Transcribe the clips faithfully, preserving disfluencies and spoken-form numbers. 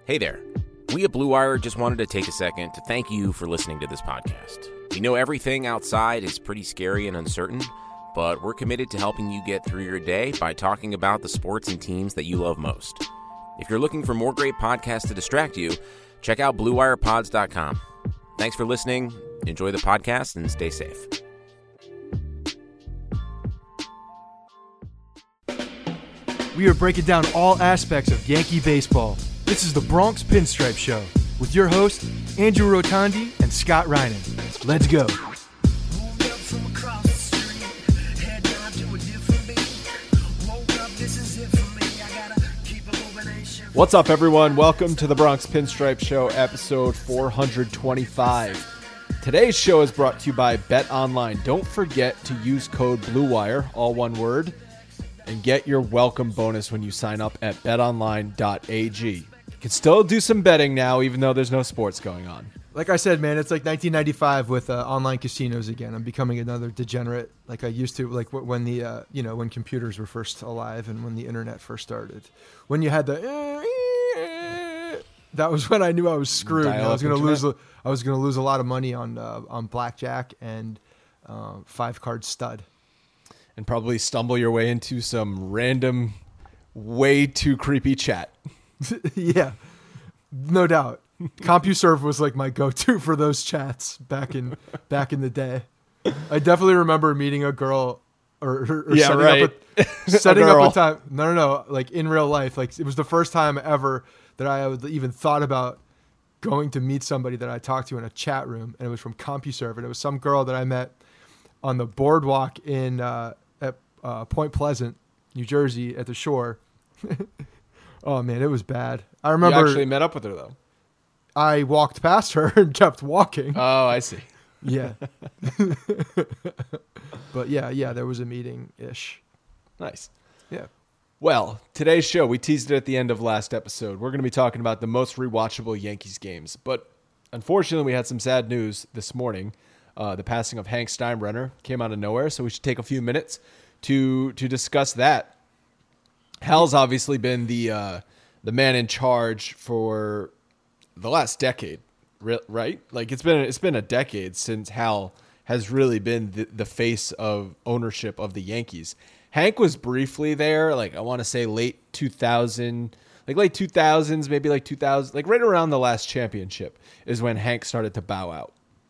Hey there. We at Blue Wire just wanted to take a second to thank you for listening to this podcast. We know everything outside is pretty scary and uncertain, but we're committed to helping you get through your day by talking about the sports and teams that you love most. If you're looking for more great podcasts to distract you, check out blue wire pods dot com. Thanks for listening. Enjoy the podcast and stay safe. We are breaking down all aspects of Yankee baseball. This is the Bronx Pinstripe Show with your hosts, Andrew Rotondi and Scott Reinen. Let's go. What's up, everyone? Welcome to the Bronx Pinstripe Show, episode four twenty-five. Today's show is brought to you by BetOnline. Don't forget to use code BLUEWIRE, all one word, and get your welcome bonus when you sign up at bet online dot a g. You can still do some betting now, even though there's no sports going on. Like I said, man, it's like nineteen ninety-five with uh, online casinos again. I'm becoming another degenerate like I used to, like when the, uh, you know, when computers were first alive and when the internet first started. When you had the, that was when I knew I was screwed. I was going to lose, a, I was going to lose a lot of money on uh, on blackjack and uh, five card stud. And probably stumble your way into some random, way too creepy chat. Yeah, no doubt. CompuServe was like my go-to for those chats back in back in the day. I definitely remember meeting a girl or, or, or yeah, setting right. up a, setting a up a time. No, no, no. Like in real life, like it was the first time ever that I even thought about going to meet somebody that I talked to in a chat room, and it was from CompuServe, and it was some girl that I met on the boardwalk in uh, at uh, Point Pleasant, New Jersey, at the shore. Oh man, it was bad. I remember. You actually met up with her though. I walked past her and kept walking. Oh, I see. Yeah. But yeah, yeah, there was a meeting-ish. Nice. Yeah. Well, today's show, we teased it at the end of last episode. We're going to be talking about the most rewatchable Yankees games. But unfortunately, we had some sad news this morning. Uh, the passing of Hank Steinbrenner came out of nowhere, so we should take a few minutes to to discuss that. Hal's obviously been the uh, the man in charge for the last decade, right? Like it's been it's been a decade since Hal has really been the, the face of ownership of the Yankees. Hank was briefly there, like I want to say late two thousand, like late two thousands, maybe like two thousand, like right around the last championship is when Hank started to bow out.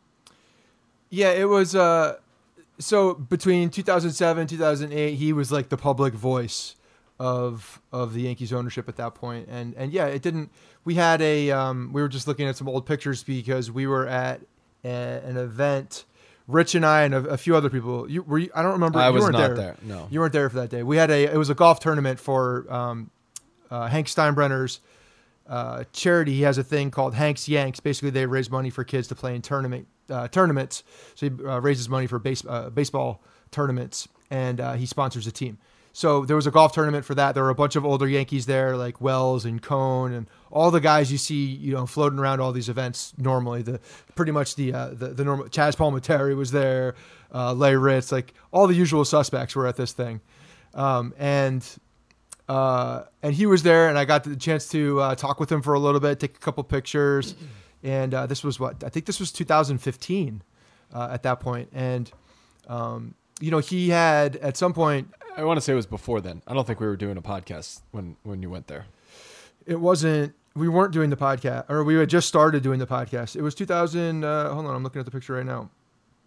Yeah, it was. Uh, so between two thousand seven, two thousand eight, he was like the public voice of of the Yankees ownership at that point. And and yeah, it didn't. We had a. Um, we were just looking at some old pictures because we were at a, an event. Rich and I and a, a few other people. You were. You, I don't remember. I you was weren't not there. there. No, you weren't there for that day. We had a. It was a golf tournament for um, uh, Hank Steinbrenner's uh, charity. He has a thing called Hank's Yanks. Basically, they raise money for kids to play in tournament uh, tournaments. So he uh, raises money for base, uh, baseball tournaments, and uh, he sponsors a team. So there was a golf tournament for that. There were a bunch of older Yankees there, like Wells and Cone and all the guys you see, you know, floating around all these events normally. The pretty much the uh, the, the normal. Chaz Palminteri was there, uh, Larry Ritz, like all the usual suspects were at this thing, um, and uh, and he was there, and I got the chance to uh, talk with him for a little bit, take a couple pictures, and uh, this was what I think this was two thousand fifteen uh, at that point, and um, you know he had at some point. I want to say it was before then. I don't think we were doing a podcast when, when you went there. It wasn't, we weren't doing the podcast, or we had just started doing the podcast. It was two thousand, uh, hold on, I'm looking at the picture right now.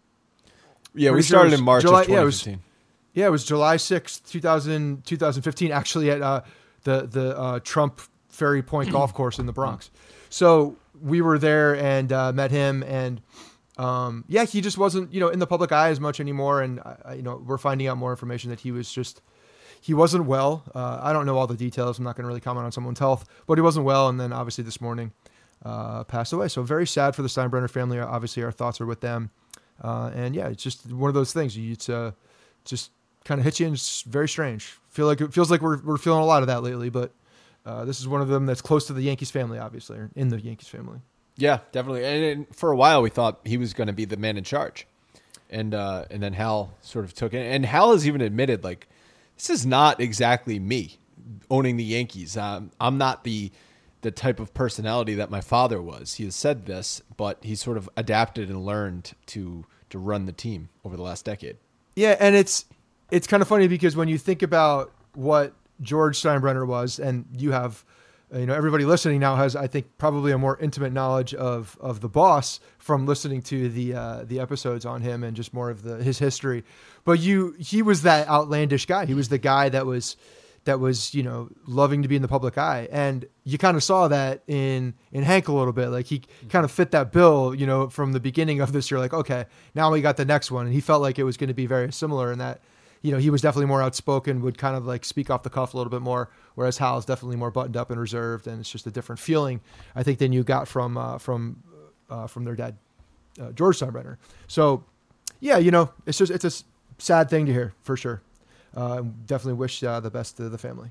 Yeah, Pretty we sure started in March July, of twenty fifteen. Yeah it, was, yeah, it was July sixth, two thousand, twenty fifteen, actually at uh, the, the uh, Trump Ferry Point Golf Course in the Bronx. So we were there and uh, met him, and Um, yeah, he just wasn't, you know, in the public eye as much anymore. And, uh, you know, we're finding out more information that he was just, he wasn't well. Uh, I don't know all the details. I'm not going to really comment on someone's health, but he wasn't well. And then obviously this morning, uh, passed away. So very sad for the Steinbrenner family. Obviously our thoughts are with them. Uh, and yeah, it's just one of those things. It's, uh, just kind of hits you and it's very strange. Feel like it feels like we're, we're feeling a lot of that lately, but, uh, this is one of them that's close to the Yankees family, obviously, or in the Yankees family. Yeah, definitely. And, and for a while, we thought he was going to be the man in charge, and uh, and then Hal sort of took it. And Hal has even admitted, like, this is not exactly me owning the Yankees. Um, I'm not the the type of personality that my father was. He has said this, but he sort of adapted and learned to to run the team over the last decade. Yeah, and it's it's kind of funny because when you think about what George Steinbrenner was, and you have, you know, everybody listening now has, I think, probably a more intimate knowledge of of the boss from listening to the uh, the episodes on him and just more of the his history. But you, he was that outlandish guy. He was the guy that was. that was, you know, loving to be in the public eye. And you kind of saw that in, in Hank a little bit. Like he kind of fit that bill, you know, from the beginning of this. You're like, okay, now we got the next one. And he felt like it was going to be very similar in that, you know, he was definitely more outspoken, would kind of like speak off the cuff a little bit more, whereas Hal's definitely more buttoned up and reserved. And it's just a different feeling, I think, than you got from, uh, from, uh, from their dad, uh, George Steinbrenner. So yeah, you know, it's just, it's a sad thing to hear for sure. Uh, definitely wish uh, the best to the family.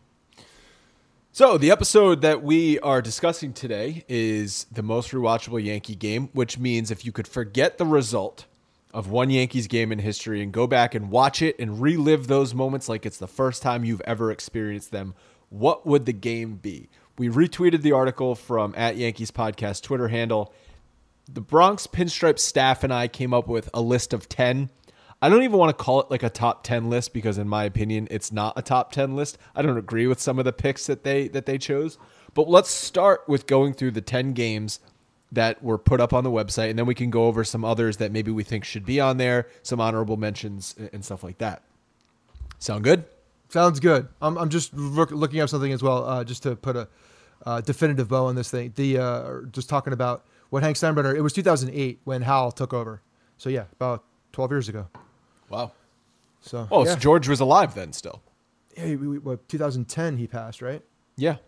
So the episode that we are discussing today is the most rewatchable Yankee game, which means if you could forget the result of one Yankees game in history and go back and watch it and relive those moments like it's the first time you've ever experienced them, what would the game be? We retweeted the article from at Yankees Podcast Twitter handle. The Bronx Pinstripe staff and I came up with a list of ten. I don't even want to call it like a top ten list because in my opinion, it's not a top ten list. I don't agree with some of the picks that they that they chose. But let's start with going through the ten games that were put up on the website, and then we can go over some others that maybe we think should be on there, some honorable mentions and stuff like that. Sound good? Sounds good. I'm I'm just look, looking up something as well, uh, just to put a uh, definitive bow on this thing. The uh, just talking about what Hank Steinbrenner. It was two thousand eight when Hal took over. So yeah, about twelve years ago. Wow. So oh, yeah. so George was alive then still. Yeah, we, we, what, two thousand ten he passed, right? Yeah.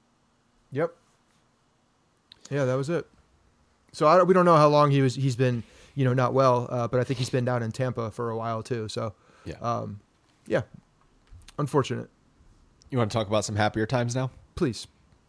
Yep. Yeah, that was it. So I don't, we don't know how long he was. He's been, you know, not well, uh, but I think he's been down in Tampa for a while too. So yeah, um, yeah, unfortunate. You want to talk about some happier times now? Please.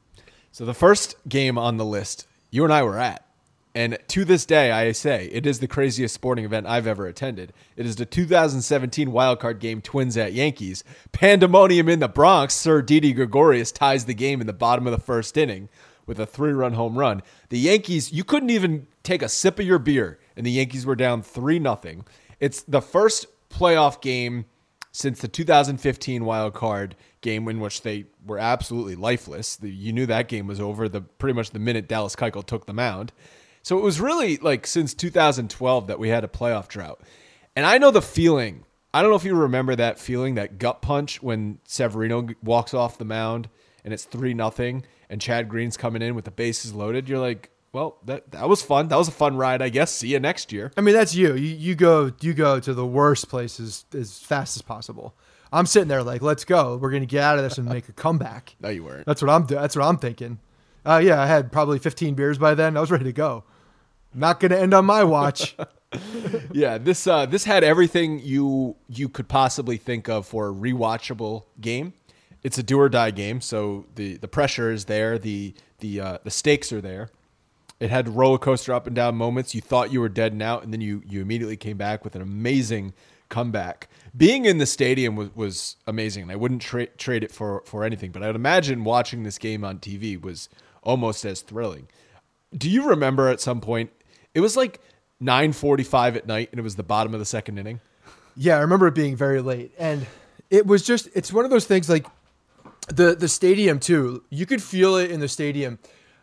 So the first game on the list, you and I were at. And to this day, I say, it is the craziest sporting event I've ever attended. It is the two thousand seventeen wildcard game, Twins at Yankees. Pandemonium in the Bronx. Sir Didi Gregorius ties the game in the bottom of the first inning with a three-run home run. The Yankees, you couldn't even take a sip of your beer, and the Yankees were down three nothing. It's the first playoff game since the two thousand fifteen wildcard game in which they were absolutely lifeless. The, you knew that game was over the pretty much the minute Dallas Keuchel took the mound. So it was really like since two thousand twelve that we had a playoff drought. And I know the feeling. I don't know if you remember that feeling, that gut punch when Severino walks off the mound and it's three nothing and Chad Green's coming in with the bases loaded. You're like, well, that that was fun. That was a fun ride, I guess. See you next year. I mean, that's you. You you go you go to the worst places as fast as possible. I'm sitting there like, let's go. We're going to get out of this and make a comeback. No, you weren't. That's what I'm that's what I'm thinking. Uh, yeah, I had probably fifteen beers by then. I was ready to go. Not going to end on my watch. yeah, this uh, this had everything you you could possibly think of for a rewatchable game. It's a do or die game, so the, the pressure is there, the the uh, the stakes are there. It had roller coaster up and down moments. You thought you were dead and out, and then you you immediately came back with an amazing comeback. Being in the stadium was, was amazing, and I wouldn't tra- trade it for, for anything. But I would imagine watching this game on T V was almost as thrilling. Do you remember at some point? It was like nine forty-five at night, and it was the bottom of the second inning. Yeah, I remember it being very late. And it was just, it's one of those things like the the stadium, too. You could feel it in the stadium.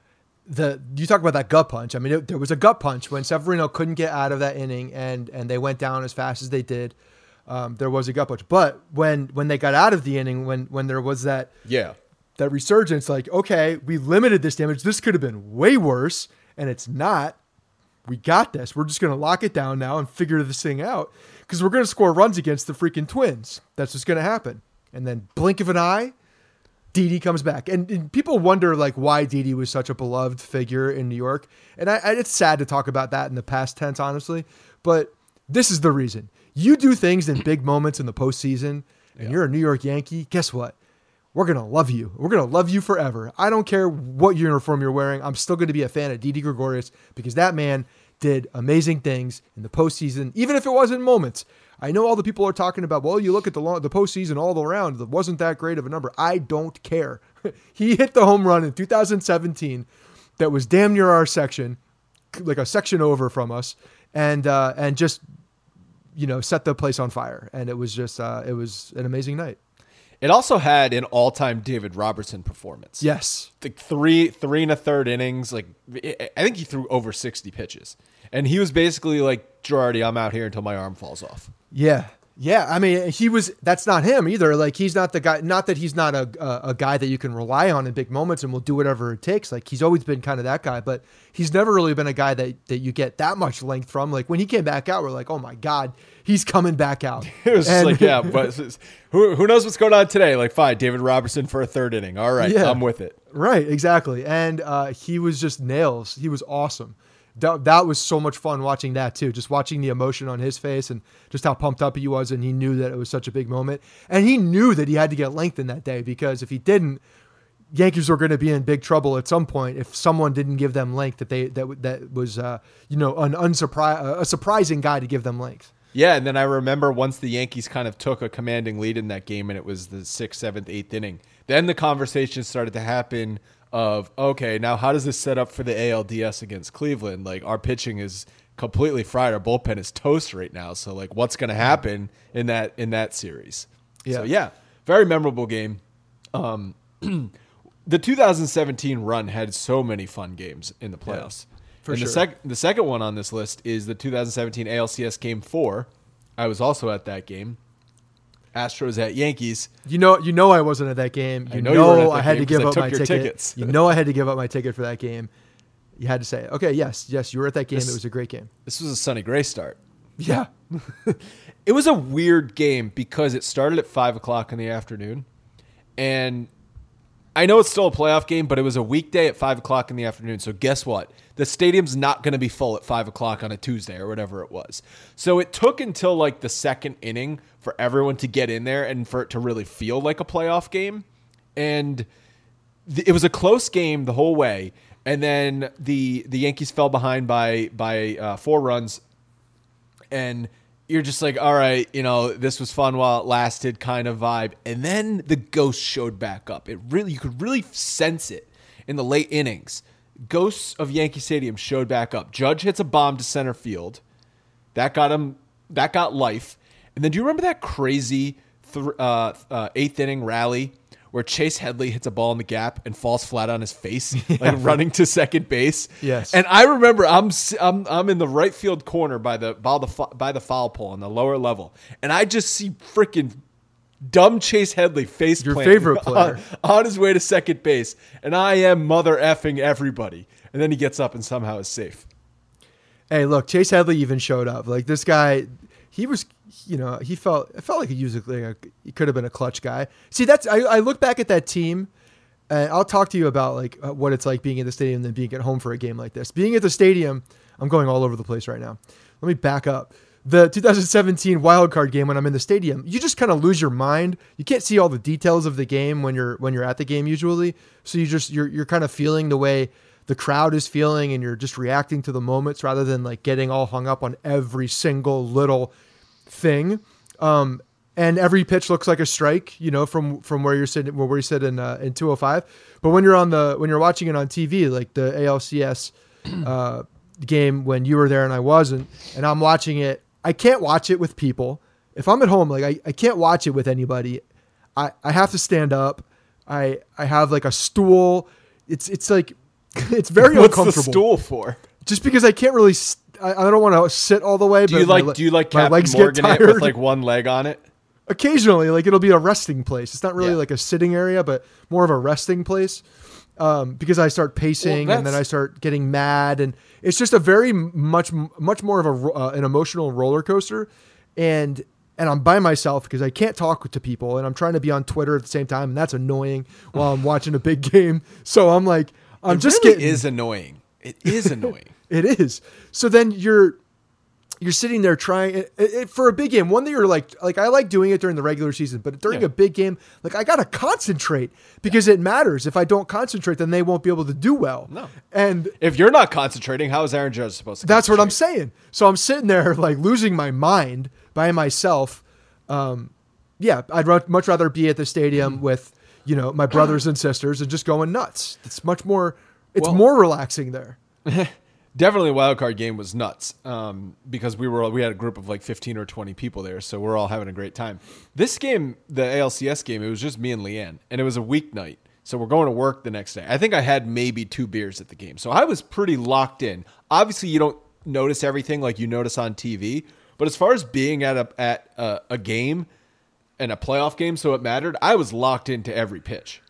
The You talk about that gut punch. I mean, it, there was a gut punch when Severino couldn't get out of that inning, and, and they went down as fast as they did. Um, there was a gut punch. But when when they got out of the inning, when when there was that, yeah. that resurgence, like, okay, we limited this damage. This could have been way worse, and it's not. We got this. We're just going to lock it down now and figure this thing out because we're going to score runs against the freaking Twins. That's what's going to happen. And then blink of an eye, Didi comes back. And, and people wonder like why Didi was such a beloved figure in New York. And I, I, it's sad to talk about that in the past tense, honestly. But this is the reason. You do things in big moments in the postseason and yeah. you're a New York Yankee. Guess what? We're going to love you. We're going to love you forever. I don't care what uniform you're wearing. I'm still going to be a fan of Didi Gregorius because that man did amazing things in the postseason, even if it wasn't moments. I know all the people are talking about, well, you look at the long, the postseason all around, it wasn't that great of a number. I don't care. He hit the home run in two thousand seventeen that was damn near our section, like a section over from us, and uh, and just, you know, set the place on fire. And it was just, uh, it was an amazing night. It also had an all-time David Robertson performance. Yes. Like three, three and a third innings. Like I think he threw over sixty pitches. And he was basically like, Girardi, I'm out here until my arm falls off. Yeah. Yeah. I mean, he was, that's not him either. Like, he's not the guy, not that he's not a, a, a guy that you can rely on in big moments and will do whatever it takes. Like, he's always been kind of that guy, but he's never really been a guy that, that you get that much length from. Like, when he came back out, we're like, oh my God, he's coming back out. It was and, just like, yeah, but who, who knows what's going on today? Like, fine, David Robertson for a third inning. All right, yeah, I'm with it. Right. Exactly. And uh, he was just nails. He was awesome. That, that was so much fun watching that too. Just watching the emotion on his face and just how pumped up he was. And he knew that it was such a big moment. And he knew that he had to get length in that day, because if he didn't, Yankees were going to be in big trouble at some point if someone didn't give them length that they, that, that was, uh, you know, an unsurpri- a surprising guy to give them length. Yeah. And then I remember once the Yankees kind of took a commanding lead in that game and it was the sixth, seventh, eighth inning, then the conversation started to happen of, okay, now how does this set up for the A L D S against Cleveland? Like, our pitching is completely fried. Our bullpen is toast right now. So like, what's going to happen in that, in that series? Yeah. So yeah, very memorable game. Um, the two thousand seventeen run had so many fun games in the playoffs. Yeah, for and sure. the, sec- the second one on this list is the two thousand seventeen A L C S Game four. I was also at that game. Astros at Yankees. You know, you know, I wasn't at that game. You I know, know you weren't at that I had game to give 'cause I up took my your ticket. tickets. You know, I had to give up my ticket for that game. You had to say, okay, yes, yes, you were at that game. This- it was a great game. This was a Sonny Gray start. Yeah. It was a weird game because it started at five o'clock in the afternoon, and I know it's still a playoff game, but it was a weekday at five o'clock in the afternoon. So guess what? The stadium's not going to be full at five o'clock on a Tuesday or whatever it was. So it took until like the second inning for everyone to get in there and for it to really feel like a playoff game. And th- it was a close game the whole way. And then the the Yankees fell behind by by uh, four runs, and you're just like, all right, you know, this was fun while it lasted kind of vibe. And then the ghost showed back up. It really, you could really sense it in the late innings. Ghosts of Yankee Stadium showed back up. Judge hits a bomb to center field. That got him, that got life. And then do you remember that crazy th- uh, uh, eighth inning rally where Chase Headley hits a ball in the gap and falls flat on his face, yeah, like running to second base? Yes. And I remember I'm I'm I'm in the right field corner by the by the by the foul pole on the lower level, and I just see freaking dumb Chase Headley face your plant favorite player on, on his way to second base, and I am mother effing everybody. And then he gets up and somehow is safe. Hey, look, Chase Headley even showed up. Like, this guy, he was, you know, he felt, it felt like he was like a, he could have been a clutch guy. See, that's, I, I look back at that team, and I'll talk to you about like what it's like being at the stadium than being at home for a game like this. Being at the stadium, I'm going all over the place right now. Let me back up. The two thousand seventeen wild card game, when I'm in the stadium, you just kind of lose your mind. You can't see all the details of the game when you're when you're at the game usually. So you just you're you're kind of feeling the way the crowd is feeling, and you're just reacting to the moments rather than like getting all hung up on every single little thing. Um, and every pitch looks like a strike, you know, from from where you're sitting, where you sit in uh, in two oh five. But when you're on the when you're watching it on T V, like the A L C S uh, game when you were there and I wasn't, and I'm watching it. I can't watch it with people. If I'm at home, like I, I can't watch it with anybody. I, I have to stand up. I I have like a stool. It's it's like it's very What's uncomfortable. What's the stool for? Just because I can't really. St- I, I don't want to sit all the way. Do but you like my, Do you like my Captain legs Morgan get it with tired. like one leg on it? Occasionally, like it'll be a resting place. It's not really Yeah. like a sitting area, but more of a resting place. Um, because I start pacing Well, and then that's- I start getting mad, and it's just a very much much more of a ro- uh, an emotional roller coaster, and and I'm by myself because I can't talk to people, and I'm trying to be on Twitter at the same time, and that's annoying while I'm watching a big game. So I'm like, I'm It just really getting is annoying. It is annoying. it is. So then you're you're sitting there trying it, it, for a big game, one that you're like, like I like doing it during the regular season, but during Yeah. a big game, like I got to concentrate because it matters. If I don't concentrate, then they won't be able to do well. No. And If you're not concentrating, how is Aaron Judge supposed to that's what I'm concentrate? saying. So I'm sitting there like losing my mind by myself. Um, yeah, I'd ru- much rather be at the stadium with, you know, my brothers and sisters and just going nuts. It's much more, it's Well- more relaxing there. Definitely, wild card game was nuts um, because we were we had a group of like fifteen or twenty people there, so we're all having a great time. This game, the A L C S game, it was just me and Leanne, and it was a weeknight, so we're going to work the next day. I think I had maybe two beers at the game, so I was pretty locked in. Obviously, you don't notice everything like you notice on T V, but as far as being at a at a, a game and a playoff game, so it mattered, I was locked into every pitch.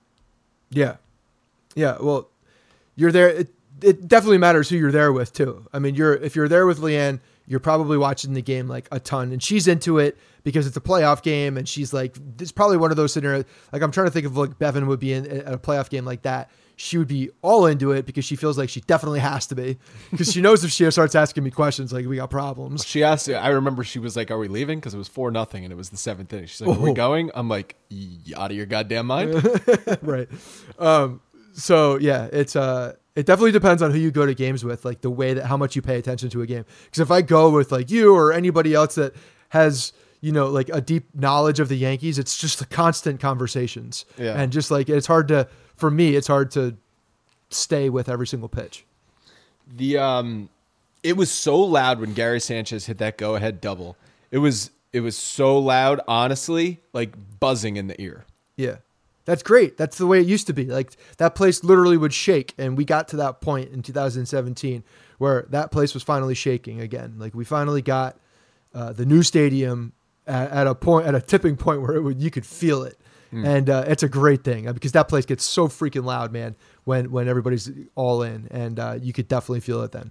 Yeah. Yeah. Well, you're there. It, it definitely matters who you're there with too. I mean, you're, if you're there with Leanne, you're probably watching the game like a ton, and she's into it because it's a playoff game. And she's like, it's probably one of those scenarios. Like I'm trying to think of like Bevan would be in at a playoff game like that. She would be all into it because she feels like she definitely has to be, because she knows if she starts asking me questions, like we got problems. She asked, I remember she was like, are we leaving? Because it was four nothing and it was the seventh inning. She's like, are we Oh. going? I'm like, "Y- out of your goddamn mind. Right. Um, so yeah, it's, uh, it definitely depends on who you go to games with, like the way that, how much you pay attention to a game. Because if I go with like you or anybody else that has, you know, like a deep knowledge of the Yankees, it's just the constant conversations. Yeah. And just like, it's hard to, for me, it's hard to stay with every single pitch. The um, it was so loud when Gary Sanchez hit that go ahead double. It was it was so loud, honestly, like buzzing in the ear. Yeah. That's great. That's the way it used to be. Like that place literally would shake. And we got to that point in two thousand seventeen where that place was finally shaking again. Like we finally got uh, the new stadium at, at a point, at a tipping point where it would, you could feel it. Mm. And uh, it's a great thing uh, because that place gets so freaking loud, man, when, when everybody's all in, and uh, you could definitely feel it then.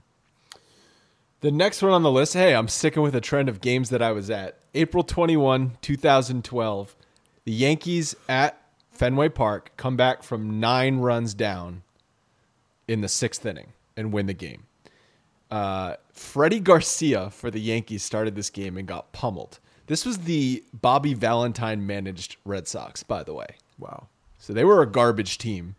The next one on the list, hey, I'm sticking with a trend of games that I was at. April twenty-first, twenty twelve, the Yankees at Fenway Park come back from nine runs down in the sixth inning and win the game. Uh, Freddie Garcia for the Yankees started this game and got pummeled. This was the Bobby Valentine managed Red Sox, by the way. Wow. So they were a garbage team.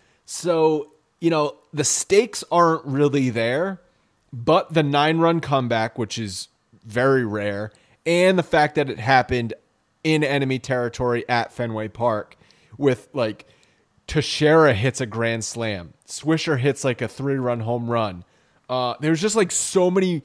So, you know, the stakes aren't really there, but the nine-run comeback, which is very rare, and the fact that it happened in enemy territory at Fenway Park with, like, Teixeira hits a grand slam. Swisher hits, like, a three-run home run. Uh, there's just, like, so many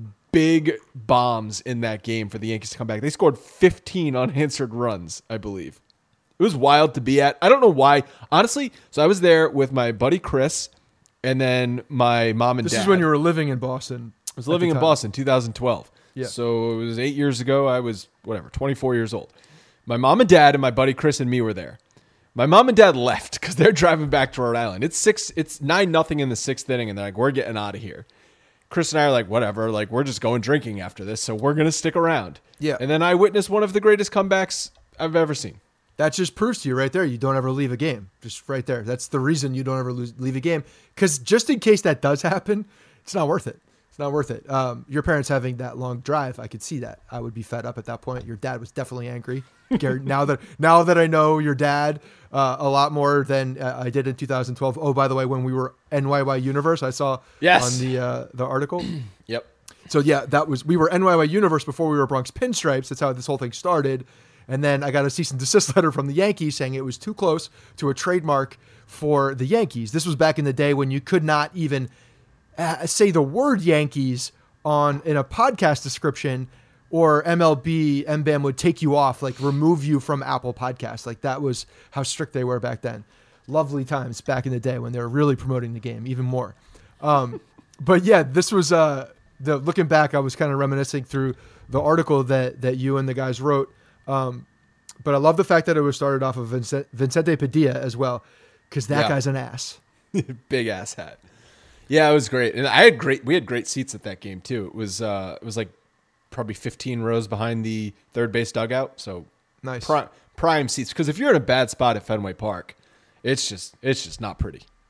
big bombs in that game for the Yankees to come back. They scored fifteen unanswered runs, I believe. It was wild to be at. I don't know why. Honestly, so I was there with my buddy Chris and then my mom and This dad. is when you were living in Boston. I was living in Boston, two thousand twelve. Yeah. So it was eight years ago. I was, whatever, twenty-four years old. My mom and dad and my buddy Chris and me were there. My mom and dad left because they're driving back to Rhode Island. It's six. It's nine nothing in the sixth inning, and they're like, "We're getting out of here." Chris and I are like, "Whatever. Like, we're just going drinking after this, so we're gonna stick around." Yeah. And then I witnessed one of the greatest comebacks I've ever seen. That just proves to you right there, you don't ever leave a game. Just right there. That's the reason you don't ever lose, leave a game. Because just in case that does happen, it's not worth it. It's not worth it. Um, your parents having that long drive, I could see that. I would be fed up at that point. Your dad was definitely angry. Gary, now that now that I know your dad uh, a lot more than uh, I did in two thousand twelve. Oh, by the way, when we were N Y Y Universe, I saw Yes. on the uh, the article. Yep. So yeah, that was we were N Y Y Universe before we were Bronx Pinstripes. That's how this whole thing started. And then I got a cease and desist letter from the Yankees saying it was too close to a trademark for the Yankees. This was back in the day when you could not even uh, say the word Yankees on in a podcast description, or M L B, M B A M would take you off, like remove you from Apple Podcasts. Like that was how strict they were back then. Lovely times back in the day when they were really promoting the game even more. Um, but yeah, this was uh, the looking back, I was kind of reminiscing through the article that that you and the guys wrote. Um, but I love the fact that it was started off of Vincent, Vincente Padilla as well, because that Yeah. guy's an ass. Big ass hat. Yeah, it was great, and I had great. We had great seats at that game too. It was uh, it was like probably fifteen rows behind the third base dugout. So Nice. prime, prime seats. Because if you're in a bad spot at Fenway Park, it's just it's just not pretty.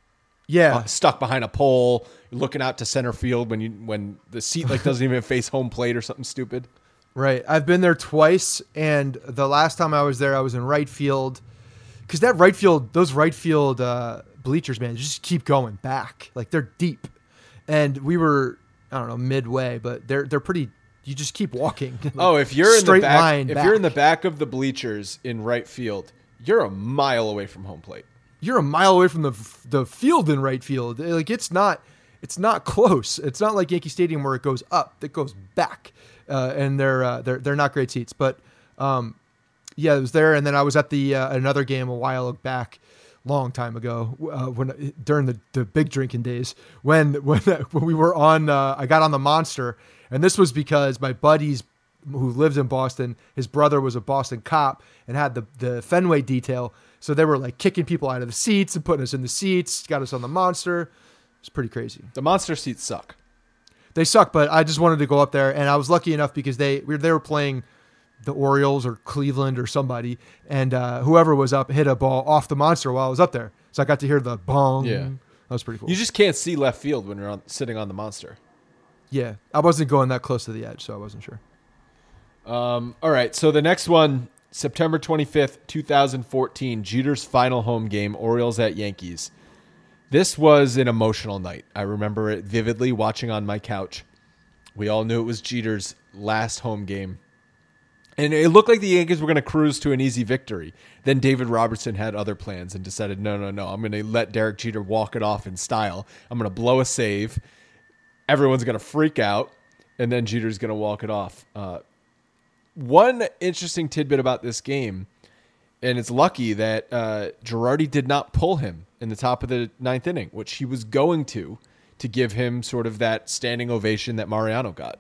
Yeah. uh, stuck behind a pole, looking out to center field when you when the seat like doesn't even face home plate or something stupid. Right. I've been there twice, and the last time I was there, I was in right field. Because that right field, those right field uh, bleachers, man, just keep going back. Like, they're deep. And we were, I don't know, midway, but they're they're pretty. You just keep walking. Like, oh, if you're in the back, line if back. you're in the back of the bleachers in right field, you're a mile away from home plate. You're a mile away from the the field in right field. Like, it's not it's not close. It's not like Yankee Stadium where it goes up. It goes back, uh, and they're uh, they're they're not great seats. But um, yeah, I was there, and then I was at the uh, another game a while back, long time ago, uh, when during the, the big drinking days when when when we were on. Uh, I got on the Monster, and this was because my buddies who lived in Boston, his brother was a Boston cop and had the the Fenway detail. So they were like kicking people out of the seats and putting us in the seats, got us on the Monster. It's pretty crazy. The Monster seats suck. They suck, but I just wanted to go up there, and I was lucky enough because they they were playing the Orioles or Cleveland or somebody, and uh, whoever was up hit a ball off the Monster while I was up there. So I got to hear the bong. Yeah. That was pretty cool. You just can't see left field when you're on, sitting on the Monster. Yeah, I wasn't going that close to the edge, so I wasn't sure. Um, all right, so the next one, September twenty-fifth, twenty fourteen, Jeter's final home game, Orioles at Yankees. This was an emotional night. I remember it vividly, watching on my couch. We all knew it was Jeter's last home game. And it looked like the Yankees were going to cruise to an easy victory. Then David Robertson had other plans and decided, no, no, no, I'm going to let Derek Jeter walk it off in style. I'm going to blow a save. Everyone's going to freak out. And then Jeter's going to walk it off. Uh, one interesting tidbit about this game, and it's lucky that uh, Girardi did not pull him in the top of the ninth inning, which he was going to, to give him sort of that standing ovation that Mariano got.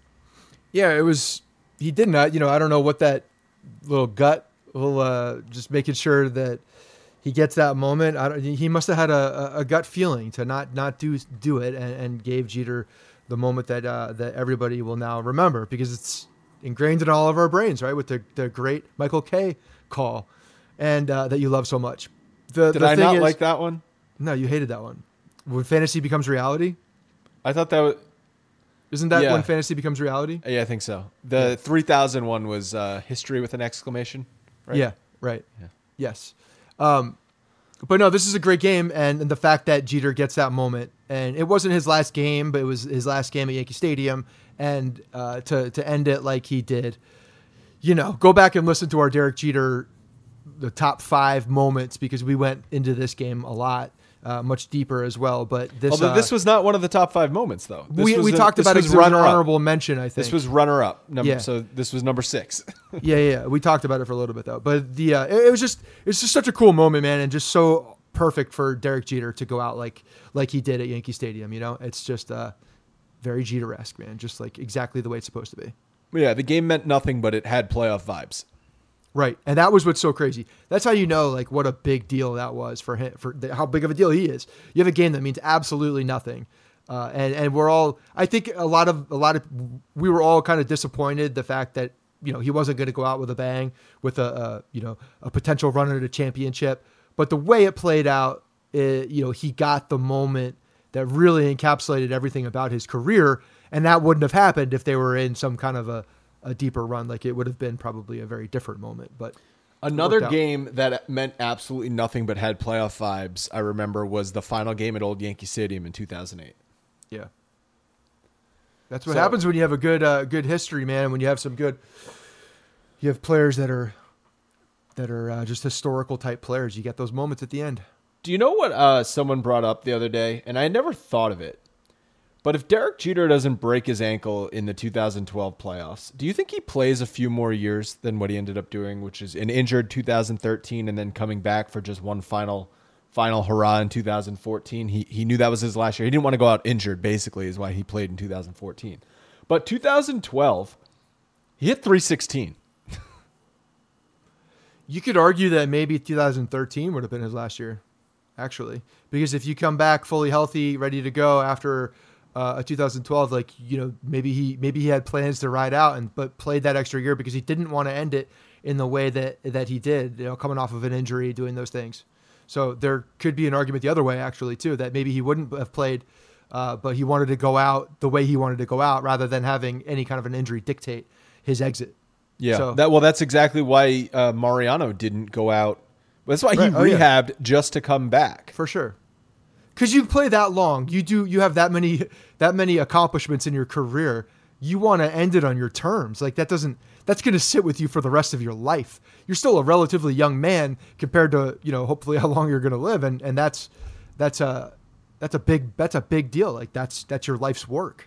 Yeah, it was. He did not. You know, I don't know what that little gut, little uh, just making sure that he gets that moment. I don't, he must have had a, a gut feeling to not not do do it, and, and gave Jeter the moment that uh, that everybody will now remember, because it's ingrained in all of our brains, right? With the the great Michael Kay call, and uh, that you love so much. The, Did the I thing not is, like that one? No, you hated that one. When fantasy becomes reality, I thought that was... isn't that Yeah. when fantasy becomes reality? Yeah, I think so. The three thousand one was uh, history with an exclamation, right? Yeah, right. Yeah. Yes. Um, but no, this is a great game, and, and the fact that Jeter gets that moment, and it wasn't his last game, but it was his last game at Yankee Stadium, and uh, to to end it like he did, you know, go back and listen to our Derek Jeter, the top five moments, because we went into this game a lot. Uh, much deeper as well, but this Although uh, this was not one of the top five moments, though. This we was we a- talked this about it. was 'Cause it was an runner-up. honorable mention, I think. This was runner up. Number, Yeah. So this was number six. yeah, yeah, yeah. We talked about it for a little bit though, but the uh, it, it was just it's just such a cool moment, man, and just so perfect for Derek Jeter to go out like like he did at Yankee Stadium. You know, it's just uh, very Jeter-esque, man, just like exactly the way it's supposed to be. Yeah, the game meant nothing, but it had playoff vibes. Right, and that was what's so crazy. That's how you know, like, what a big deal that was for him, for the, how big of a deal he is. You have a game that means absolutely nothing, uh, and and we're all. I think a lot of a lot of we were all kind of disappointed the fact that you know he wasn't going to go out with a bang with a, a you know a potential run at a championship. But the way it played out, it, you know, he got the moment that really encapsulated everything about his career, and that wouldn't have happened if they were in some kind of a. a deeper run. Like, it would have been probably a very different moment, but Another out. game that meant absolutely nothing but had playoff vibes, I remember, was the final game at Old Yankee Stadium in two thousand eight. yeah, that's what So- happens when you have a good, uh, good history, man. When you have some good, you have players that are, that are uh, just historical type players. You get those moments at the end. Do you know what uh, someone brought up the other day? And I never thought of it. But if Derek Jeter doesn't break his ankle in the two thousand twelve playoffs, do you think he plays a few more years than what he ended up doing, which is an injured two thousand thirteen and then coming back for just one final final hurrah in two thousand fourteen? He he knew that was his last year. He didn't want to go out injured, basically, is why he played in two thousand fourteen. But two thousand twelve, he hit three sixteen. You could argue that maybe two thousand thirteen would have been his last year, actually, because if you come back fully healthy, ready to go after uh, a two thousand twelve, like, you know, maybe he maybe he had plans to ride out and but played that extra year because he didn't want to end it in the way that that he did, you know, coming off of an injury, doing those things. So there could be an argument the other way, actually, too, that maybe he wouldn't have played, uh, but he wanted to go out the way he wanted to go out rather than having any kind of an injury dictate his exit. Yeah. So, that well, that's exactly why uh, Mariano didn't go out. That's why he Right. Oh, yeah. rehabbed just to come back. for sure. Because you play that long, you do you have that many that many accomplishments in your career. You want to end it on your terms. Like that doesn't that's going to sit with you for the rest of your life. You're still a relatively young man compared to, you know, hopefully how long you're going to live, and and that's that's a that's a big that's a big deal. Like that's that's your life's work.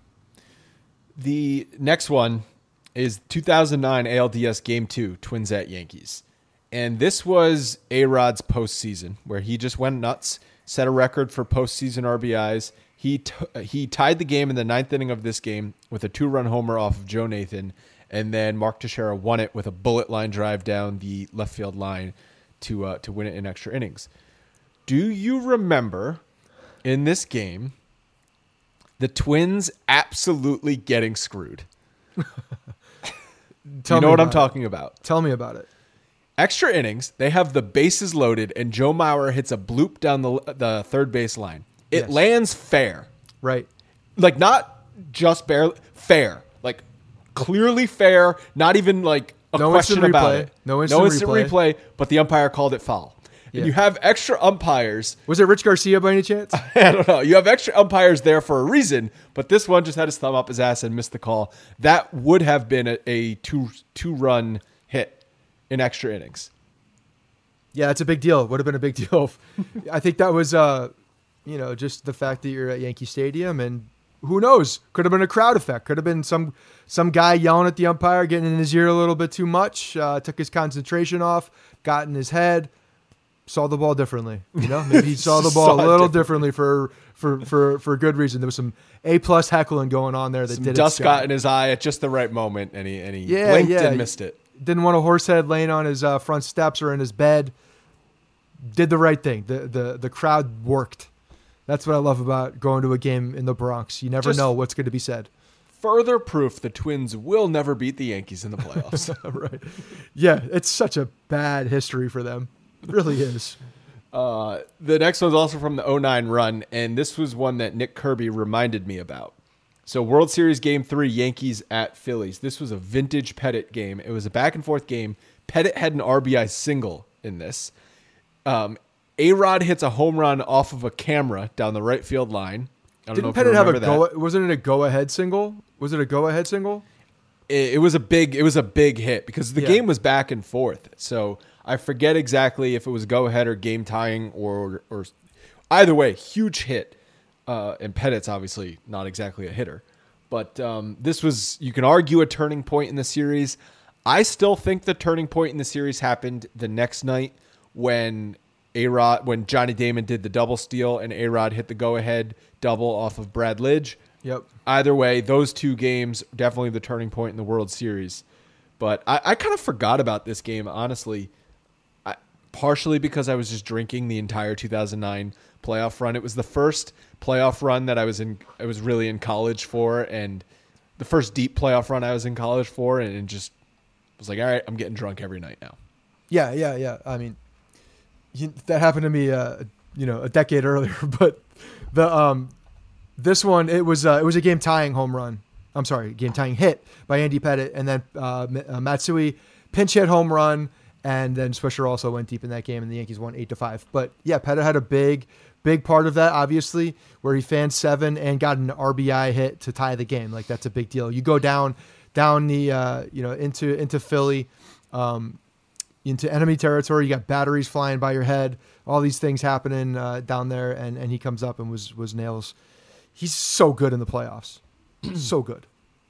The next one is two thousand nine A L D S Game two, Twins at Yankees. And this was A-Rod's postseason where he just went nuts, set a record for postseason R B Is. He t- he tied the game in the ninth inning of this game with a two-run homer off of Joe Nathan, and then Mark Teixeira won it with a bullet line drive down the left field line to uh, to win it in extra innings. Do you remember in this game the Twins absolutely getting screwed? Tell you know me what I'm about talking about. it. Tell me about it. Extra innings, they have the bases loaded, and Joe Mauer hits a bloop down the the third base line. It Yes. lands fair. Right. Like, not just barely, fair. Like, clearly fair, not even, like, a No question instant about replay. it. No instant replay. replay, but the umpire called it foul. Yeah. And you have extra umpires. Was it Rich Garcia by any chance? I don't know. You have extra umpires there for a reason, but this one just had his thumb up his ass and missed the call. That would have been a, a two two run hit in extra innings. Yeah, that's a big deal. Would have been a big deal. I think that was, uh, you know, just the fact that you're at Yankee Stadium, and who knows? Could have been a crowd effect. Could have been some some guy yelling at the umpire, getting in his ear a little bit too much. Uh, took his concentration off, got in his head, saw the ball differently. You know, maybe he saw the ball Saw a it little differently. differently for for for for good reason. There was some A plus heckling going on there that Some did dust its got job. in his eye at just the right moment, and he and he Yeah, blinked yeah. and missed it. Didn't want a horse head laying on his uh, front steps or in his bed. Did the right thing. The the the crowd worked. That's what I love about going to a game in the Bronx. You never Just- know what's going to be said. Further proof the Twins will never beat the Yankees in the playoffs. Right. Yeah, it's such a bad history for them. It really is. Uh, the next one's also from the oh nine run, and this was one that Nick Kirby reminded me about. So World Series Game three, Yankees at Phillies. This was a vintage Pettit game. It was a back-and-forth game. Pettit had an R B I single in this. Um, A-Rod hits a home run off of a camera down the right field line. I don't know Didn't if you Pettit have a remember that. go? Wasn't it a go-ahead single? Was it a go-ahead single? It, it was a big it was a big hit because the Yeah. game was back and forth. So I forget exactly if it was go ahead or game tying or or either way, huge hit. Uh, and Pettit's obviously not exactly a hitter, but um, this was, you can argue, a turning point in the series. I still think the turning point in the series happened the next night when A-Rod, when Johnny Damon did the double steal and A-Rod hit the go ahead double off of Brad Lidge. Yep. Either way, those two games, definitely the turning point in the World Series. But I, I kind of forgot about this game, honestly, I, partially because I was just drinking the entire two thousand nine playoff run. It was the first playoff run that I was in. I was really in college for, and the first deep playoff run I was in college for, and it just was like, all right, I'm getting drunk every night now. Yeah, yeah, yeah. I mean, you, that happened to me, uh, you know, a decade earlier. But the um, this one, it was uh, it was a game tying home run. I'm sorry, game tying hit by Andy Pettit, and then uh, M- uh, Matsui pinch hit home run, and then Swisher also went deep in that game, and the Yankees won eight to five. But yeah, Pettit had a big, big part of that, obviously, where he fanned seven and got an R B I hit to tie the game. Like that's a big deal. You go down, down the, uh, you know, into into Philly, um, into enemy territory. You got batteries flying by your head. All these things happening uh, down there, and and he comes up and was was nails. He's so good in the playoffs. So good.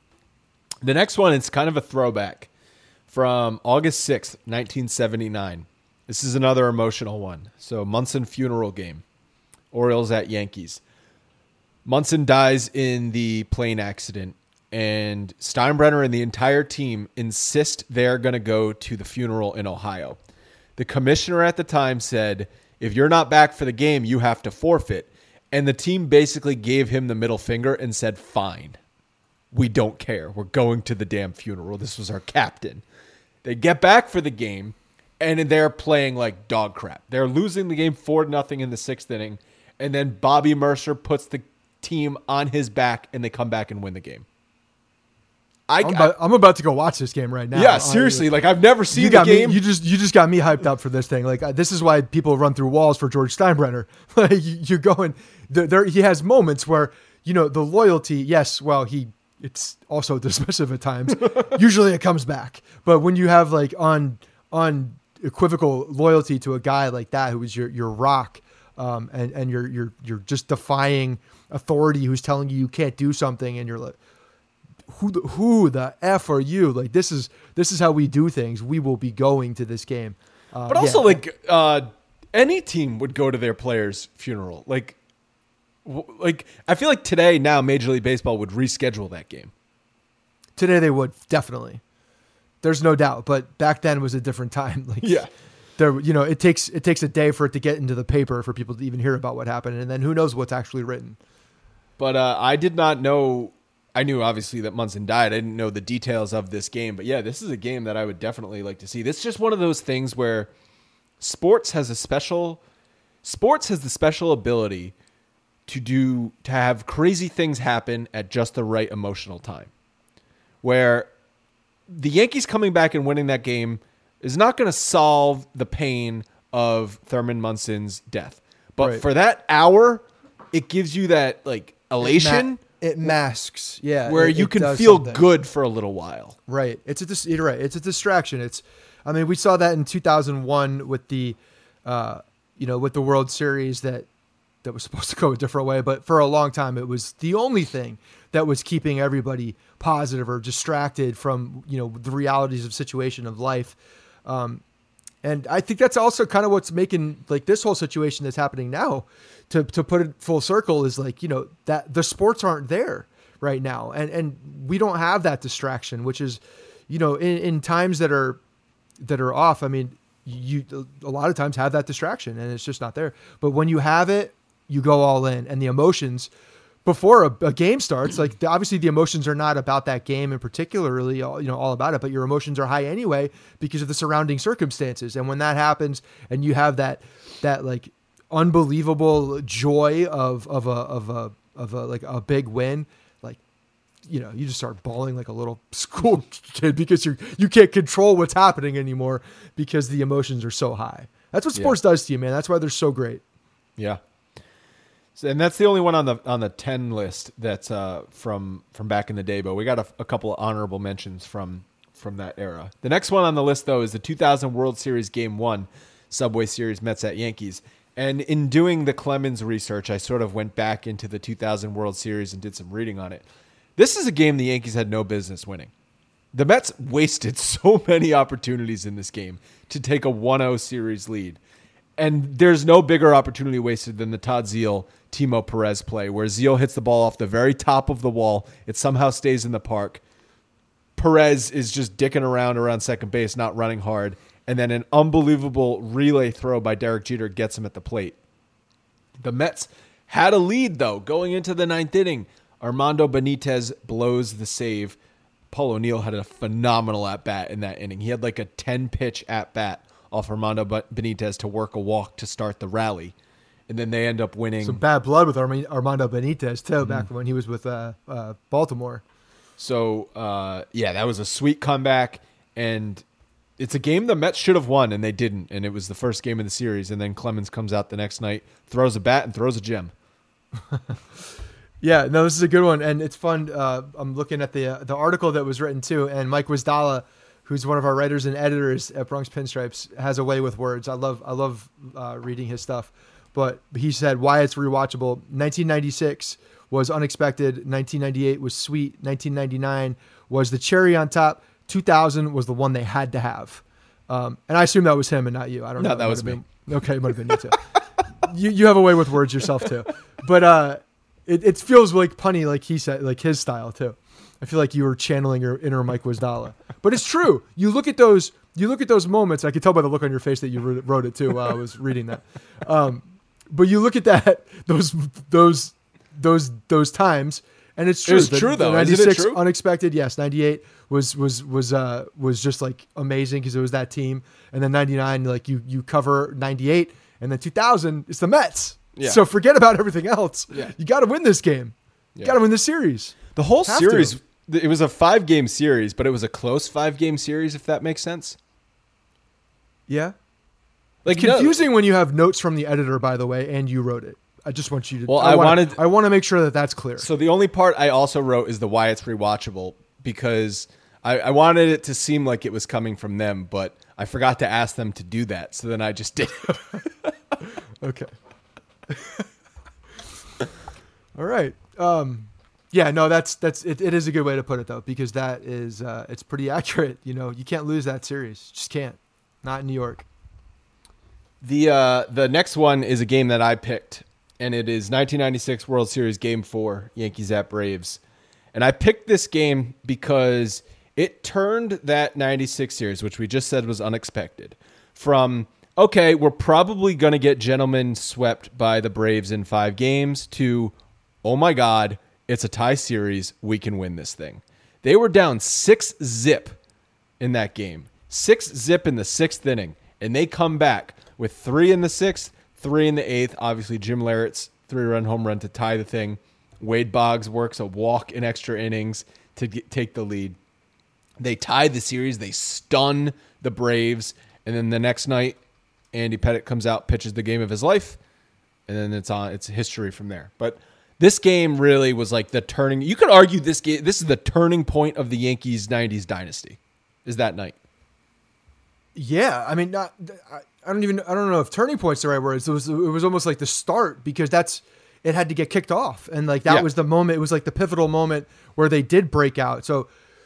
The next one is kind of a throwback from August sixth, nineteen seventy-nine. This is another emotional one. So Munson funeral game. Orioles at Yankees. Munson dies in the plane accident, and Steinbrenner and the entire team insist they're going to go to the funeral in Ohio. The commissioner at the time said, if you're not back for the game, you have to forfeit. And the team basically gave him the middle finger and said, fine. We don't care. We're going to the damn funeral. This was our captain. They get back for the game, and they're playing like dog crap. They're losing the game four to nothing in the sixth inning, and then Bobby Mercer puts the team on his back, and they come back and win the game. I, I'm, about, I'm about to go watch this game right now. Yeah, seriously. Like, I've never seen you the got game. Me, you just you just got me hyped up for this thing. Like, uh, this is why people run through walls for George Steinbrenner. Like, you, you're going there, there. He has moments where, you know, the loyalty. Yes, well, he it's also dismissive at times. Usually, it comes back. But when you have like on unequivocal loyalty to a guy like that, who is your your rock, um, and and you're you're you're just defying authority, who's telling you you can't do something, and you're like, Who the, who the F are you? Like, this is this is how we do things. We will be going to this game. Uh, but also, yeah. like, uh, any team would go to their player's funeral. Like, w- like I feel like today, now, Major League Baseball would reschedule that game. Today they would, definitely. There's no doubt. But back then was a different time. Like, yeah. There, you know, it takes it takes a day for it to get into the paper for people to even hear about what happened. And then who knows what's actually written. But uh, I did not know... I knew obviously that Munson died. I didn't know the details of this game, but yeah, this is a game that I would definitely like to see. This is just one of those things where sports has a special, sports has the special ability to do, to have crazy things happen at just the right emotional time, where the Yankees coming back and winning that game is not going to solve the pain of Thurman Munson's death. But Right. for that hour, it gives you that like elation. It, ma- it masks, yeah, where it, you it can does feel something. good for a little while. Right. It's a dis- you're right. It's a distraction. It's, I mean, we saw that in two thousand one with the, uh, you know, with the World Series that that was supposed to go a different way, but for a long time it was the only thing that was keeping everybody positive or distracted from, you know, the realities of situation of life. Um, and I think that's also kind of what's making like this whole situation that's happening now, to to put it full circle, is like, you know, that the sports aren't there right now. And, and we don't have that distraction, which is, you know, in, in times that are, that are off. I mean, you, a lot of times have that distraction and it's just not there, but when you have it, you go all in, and the emotions before a, a game starts, like the, obviously the emotions are not about that game in particularly, all, you know, all about it, but your emotions are high anyway because of the surrounding circumstances. And when that happens and you have that, that like unbelievable joy of, of a, of a, of a, like a big win, like, you know, you just start bawling like a little school kid because you're, you can't control what's happening anymore because the emotions are so high. That's what sports yeah. does to you, man. That's why they're so great. Yeah. So, and that's the only one on the on the ten list that's uh, from from back in the day. But we got a, a couple of honorable mentions from from that era. The next one on the list, though, is the two thousand World Series Game One, Subway Series Mets at Yankees. And in doing the Clemens research, I sort of went back into the two thousand World Series and did some reading on it. This is a game the Yankees had no business winning. The Mets wasted so many opportunities in this game to take a one oh series lead. And there's no bigger opportunity wasted than the Todd Zeile, Timo Perez play, where Zeile hits the ball off the very top of the wall. It somehow stays in the park. Perez is just dicking around around second base, not running hard. And then an unbelievable relay throw by Derek Jeter gets him at the plate. The Mets had a lead, though, going into the ninth inning. Armando Benitez blows the save. Paul O'Neill had a phenomenal at-bat in that inning. He had like a ten-pitch at-bat off Armando Benitez to work a walk to start the rally. And then they end up winning. Some bad blood with Armando Benitez, too, mm-hmm. back when he was with uh, uh, Baltimore. So, uh, yeah, that was a sweet comeback. And it's a game the Mets should have won, and they didn't. And it was the first game of the series. And then Clemens comes out the next night, throws a bat, and throws a gem. Yeah, no, this is a good one. And it's fun. Uh, I'm looking at the uh, the article that was written, too. And Mike Wisdala, who's one of our writers and editors at Bronx Pinstripes, has a way with words. I love I love uh, reading his stuff. But he said why it's rewatchable. nineteen ninety-six was unexpected. nineteen ninety-eight was sweet. nineteen ninety-nine was the cherry on top. two thousand was the one they had to have. Um, and I assume that was him and not you. I don't no, know. No, that was me. Been, okay, it might have been you too. you you have a way with words yourself too. But uh, it it feels like punny, like he said, like his style too. I feel like you were channeling your inner Mike Wisdala. But it's true. You look at those. You look at those moments. I could tell by the look on your face that you wrote it too while I was reading that. Um, But you look at that, those, those, those, those times, And it's true. It was the, true, though. The Isn't it ninety-six true? unexpected. Yes, ninety-eight was was was uh was just like amazing because it was that team. And then ninety-nine, like you you cover ninety-eight, and then two thousand it's the Mets. Yeah. So forget about everything else. Yeah. You got to win this game. You Yeah. got to win this series. The whole Have series, to. it was a five game series, but it was a close five game series, if that makes sense. Yeah. Like It's confusing when you have notes from the editor, by the way, and you wrote it. I just want you to. Well, I, I wanna, wanted- I want to make sure that that's clear. So the only part I also wrote is the why it's rewatchable, because I, I wanted it to seem like it was coming from them, but I forgot to ask them to do that. So then I just did it. Okay. All right. Um, yeah, no, that's that's it, it is a good way to put it though, because that is uh, it's pretty accurate. You know, you can't lose that series. Just can't. Not in New York. The uh, the next one is a game that I picked, and it is nineteen ninety-six World Series Game four, Yankees at Braves. And I picked this game because it turned that ninety-six series, which we just said was unexpected, from, okay, we're probably going to get gentlemen swept by the Braves in five games, to, oh my God, it's a tie series. We can win this thing. They were down six zip in that game. Six zip in the sixth inning, and they come back with three in the sixth, three in the eighth. Obviously, Jim Lehret's three-run home run to tie the thing. Wade Boggs works a walk in extra innings to get, take the lead. They tie the series. They stun the Braves, and then the next night, Andy Pettitte comes out, pitches the game of his life, and then it's on. It's history from there. But this game really was like the turning. You could argue this game. This is the turning point of the Yankees' nineties dynasty. Is that night? Yeah, I mean, not. I, I don't even. I don't know if turning point's the right word. It was. It was almost like the start, because that's. It had to get kicked off, and like that Yeah. was the moment. It was like the pivotal moment where they did break out. So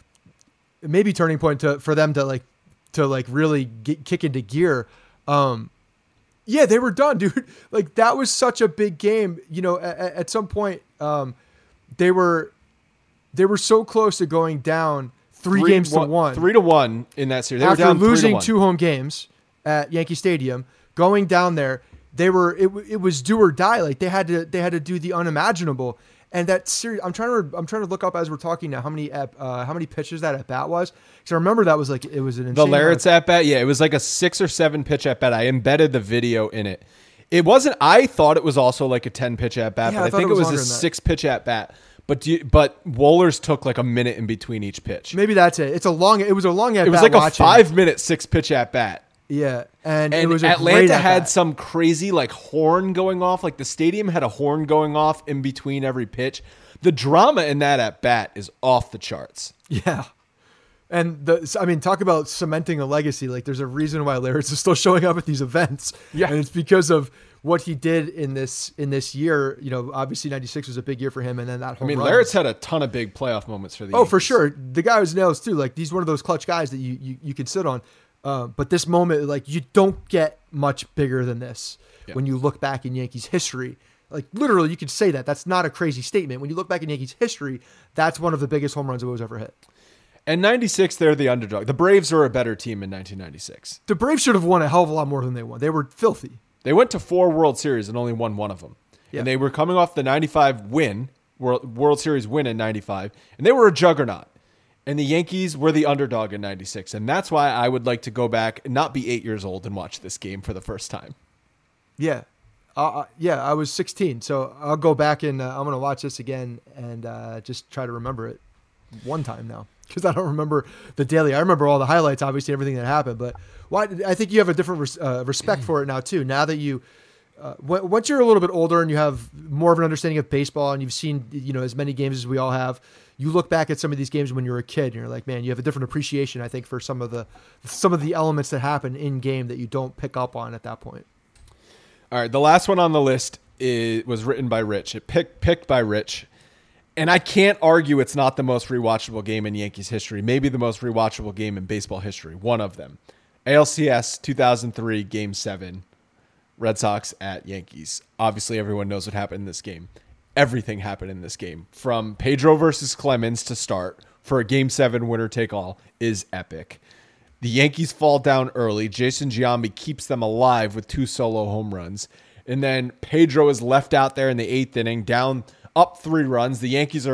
maybe turning point to for them to like to like really get, kick into gear. Um, yeah, they were done, dude. Like that was such a big game. You know, at, at some point, um, they were they were so close to going down three, Three- games to one- one. Three to one in that series. They After were down losing three to one. two home games at Yankee Stadium, going down there, they were it, it was do or die. Like they had to they had to do the unimaginable. And that series, I'm trying to I'm trying to look up as we're talking now how many at, uh, how many pitches that at bat was, because I remember that was like it was an The insane amount of- Lehret's at bat, yeah, it was like a six or seven pitch at bat. I embedded the video in it. It wasn't. I thought it was also like a ten pitch at bat, Yeah, but I I, thought think it it was was, longer a than that. six pitch at bat. But do you, but Wohlers took like a minute in between each pitch. Maybe that's it. It's a long. It was a long at It was bat like a watching. five minute six pitch at bat. Yeah, and, it And was a great Atlanta at had bat. some crazy like horn going off. Like the stadium had a horn going off in between every pitch. The drama in that at bat is off the charts. Yeah. And the, I mean, talk about cementing a legacy. Like, there's a reason why Lehret's is still showing up at these events. Yeah. And it's because of what he did in this in this year. You know, obviously ninety-six was a big year for him, and then that I home mean, run. Lehret's had a ton of big playoff moments for the Oh, for Yankees. sure. The guy was nails too. Like, he's one of those clutch guys that you you, you can sit on. Uh, but this moment, like, you don't get much bigger than this Yeah. when you look back in Yankees history. Like, literally, you could say that. That's not a crazy statement. When you look back in Yankees history, that's one of the biggest home runs that was ever hit. And ninety-six, they're the underdog. The Braves are a better team in nineteen ninety-six. The Braves should have won a hell of a lot more than they won. They were filthy. They went to four World Series and only won one of them. Yeah. And they were coming off the ninety-five win, World, World Series win in ninety-five, and they were a juggernaut. And the Yankees were the underdog in ninety-six. And that's why I would like to go back and not be eight years old and watch this game for the first time. Yeah. Uh, yeah, I was sixteen, so I'll go back and uh, I'm going to watch this again and uh, just try to remember it one time now, because I don't remember the daily. I remember all the highlights, obviously, everything that happened, but why? I think you have a different res- uh, respect for it now, too, now that you uh, w- once you're a little bit older and you have more of an understanding of baseball and you've seen, you know, as many games as we all have. You look back at some of these games when you were a kid and you're like, man, you have a different appreciation, I think, for some of the some of the elements that happen in game that you don't pick up on at that point. All right, the last one on the list is, was written by Rich. It picked picked by Rich. And I can't argue it's not the most rewatchable game in Yankees history. Maybe the most rewatchable game in baseball history. One of them. A L C S two thousand three, Game seven. Red Sox at Yankees. Obviously, everyone knows what happened in this game. Everything happened in this game. From Pedro versus Clemens to start for a Game seven winner-take-all is epic. The Yankees fall down early. Jason Giambi keeps them alive with two solo home runs. And then Pedro is left out there in the eighth inning, down up three runs. The Yankees are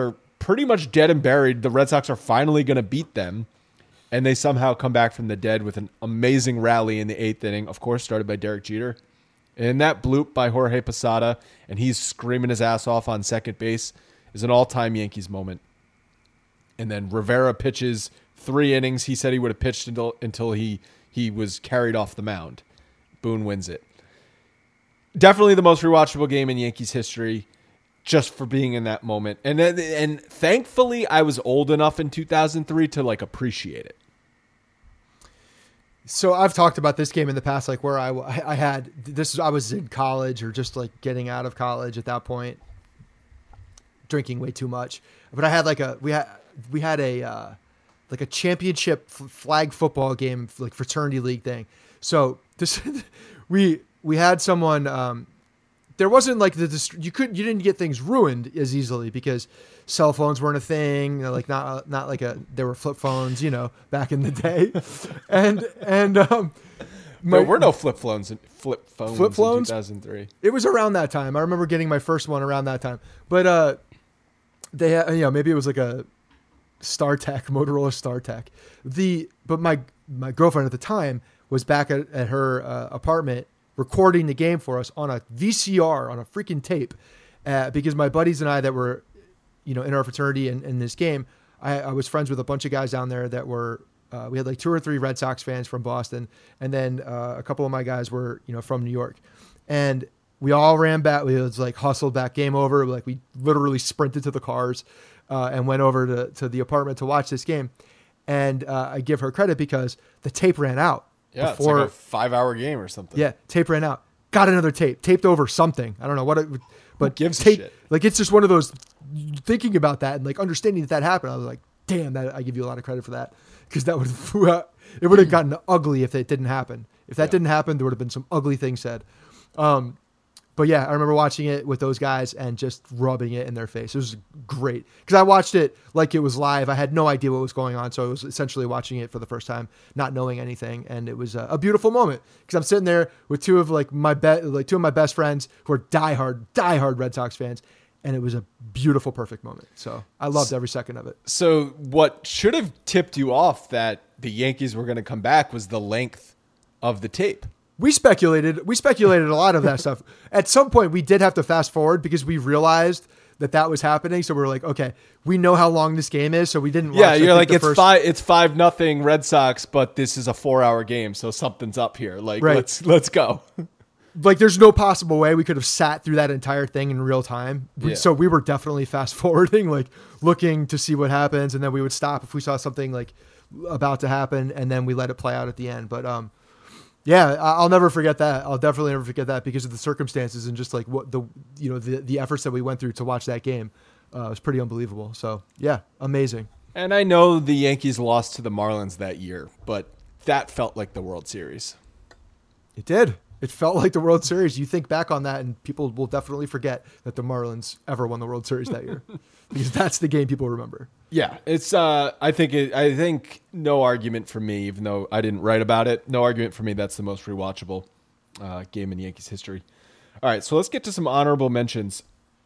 pretty much dead and buried. The Red Sox are finally going to beat them. And they somehow come back from the dead with an amazing rally in the eighth inning, of course, started by Derek Jeter. And that bloop by Jorge Posada, and he's screaming his ass off on second base, is an all-time Yankees moment. And then Rivera pitches three innings. He said he would have pitched until until he, he was carried off the mound. Boone wins it. Definitely the most rewatchable game in Yankees history, just for being in that moment. And then, and thankfully, I was old enough in two thousand three to like appreciate it. So I've talked about this game in the past, like where I, I had this, I was in college or just like getting out of college at that point, drinking way too much. But I had like a, we had, we had a, uh, like a championship flag football game, like fraternity league thing. So this, we, we had someone, um, there wasn't like the, dist- you couldn't, you didn't get things ruined as easily because cell phones weren't a thing. You know, like not, not like a, there were flip phones, you know, back in the day. and, and, um, my, there were no flip phones in flip phones, flip phones in two thousand three. It was around that time. I remember getting my first one around that time, but, uh, they had, you know, maybe it was like a StarTech, Motorola StarTech. The, but my, my girlfriend at the time was back at, at her uh, apartment recording the game for us on a V C R, on a freaking tape, uh, because my buddies and I that were, you know, in our fraternity and in this game, I, I was friends with a bunch of guys down there that were, uh, we had like two or three Red Sox fans from Boston. And then uh, a couple of my guys were, you know, from New York. And we all ran back. We was like hustled back, game over. Like we literally sprinted to the cars uh, and went over to, to the apartment to watch this game. And uh, I give her credit because the tape ran out. Yeah, before, it's like a five-hour game or something. Yeah, tape ran out. Got another tape. Taped over something. I don't know what it but gives tape, a shit? Like, it's just one of those, thinking about that and, like, understanding that that happened, I was like, damn, that I give you a lot of credit for that. Because that would it would have gotten ugly if it didn't happen. If that yeah. didn't happen, there would have been some ugly things said. Um, But yeah, I remember watching it with those guys and just rubbing it in their face. It was great because I watched it like it was live. I had no idea what was going on. So I was essentially watching it for the first time, not knowing anything. And it was a, a beautiful moment because I'm sitting there with two of like my be- like two of my best friends who are diehard, diehard Red Sox fans. And it was a beautiful, perfect moment. So I loved every second of it. So what should have tipped you off that the Yankees were going to come back was the length of the tape. We speculated, we speculated a lot of that stuff. At some point, we did have to fast forward because we realized that that was happening. So we were like, okay, we know how long this game is. So we didn't watch, Yeah, you're like, it's first... five, it's five nothing Red Sox, but this is a four hour game. So something's up here. Like, right. let's, let's go. Like, there's no possible way we could have sat through that entire thing in real time. Yeah. So we were definitely fast forwarding, like looking to see what happens. And then we would stop if we saw something like about to happen. And then we let it play out at the end. But, um, yeah, I'll never forget that. I'll definitely never forget that because of the circumstances and just like what the, you know, the, the efforts that we went through to watch that game. Uh, it was pretty unbelievable. So yeah, amazing. And I know the Yankees lost to the Marlins that year, but that felt like the World Series. It did. It felt like the World Series. You think back on that and people will definitely forget that the Marlins ever won the World Series that year because that's the game people remember. Yeah, it's. Uh, I think. It, I think no argument for me, even though I didn't write about it. No argument for me. That's the most rewatchable uh, game in Yankees history. All right, so let's get to some honorable mentions.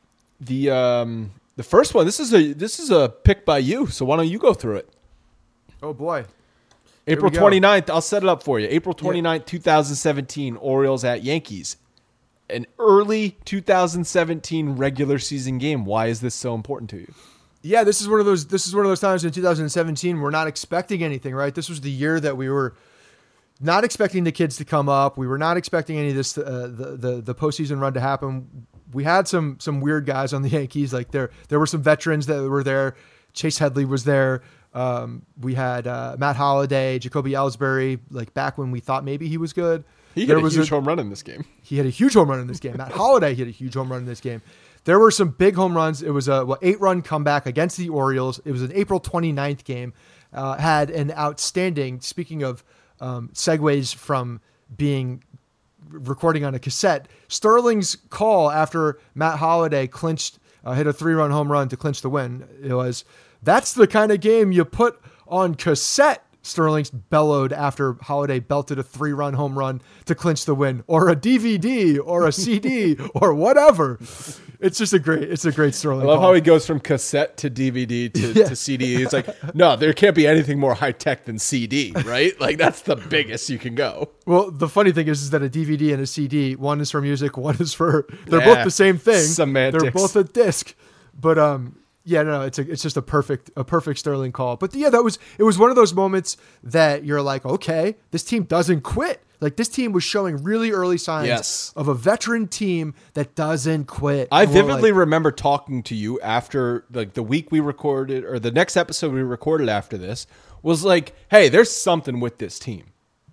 The um, the first one. This is a this is a pick by you. So why don't you go through it? Oh boy, April twenty-ninth. I'll set it up for you. April twenty-ninth, yeah. twenty seventeen. Orioles at Yankees. An early two thousand seventeen regular season game. Why is this so important to you? Yeah, this is one of those. This is one of those times in two thousand seventeen we're not expecting anything, right? This was the year that we were not expecting the kids to come up. We were not expecting any of this, uh, the the the postseason run to happen. We had some some weird guys on the Yankees. Like there there were some veterans that were there. Chase Headley was there. Um, we had uh, Matt Holliday, Jacoby Ellsbury. Like back when we thought maybe he was good. He hit there a was huge a, home run in this game. He had a huge home run in this game. Matt Holliday hit a huge home run in this game. There were some big home runs. It was a well, eight-run comeback against the Orioles. It was an April twenty-ninth game. Uh, had an outstanding, speaking of um, segues from being recording on a cassette, Sterling's call after Matt Holliday clinched, uh, hit a three-run home run to clinch the win. It was, that's the kind of game you put on cassette. Sterling's bellowed after Holliday belted a three-run home run to clinch the win, or a D V D, or a C D, or whatever. It's just a great, it's a great Sterling. I love call. how he goes from cassette to D V D to, Yeah. to C D. It's like, no, there can't be anything more high tech than C D, right? Like that's the biggest you can go. Well, the funny thing is, is that a D V D and a C D, one is for music, one is for. They're Yeah. both the same thing. Semantics. They're both a disc, but um, yeah, no, it's a, it's just a perfect, a perfect Sterling call. But yeah, that was, it was one of those moments that you're like, okay, this team doesn't quit. Like this team was showing really early signs Yes. of a veteran team that doesn't quit. I And we're vividly like, remember talking to you after like the week we recorded or the next episode we recorded after this was like, hey, there's something with this team.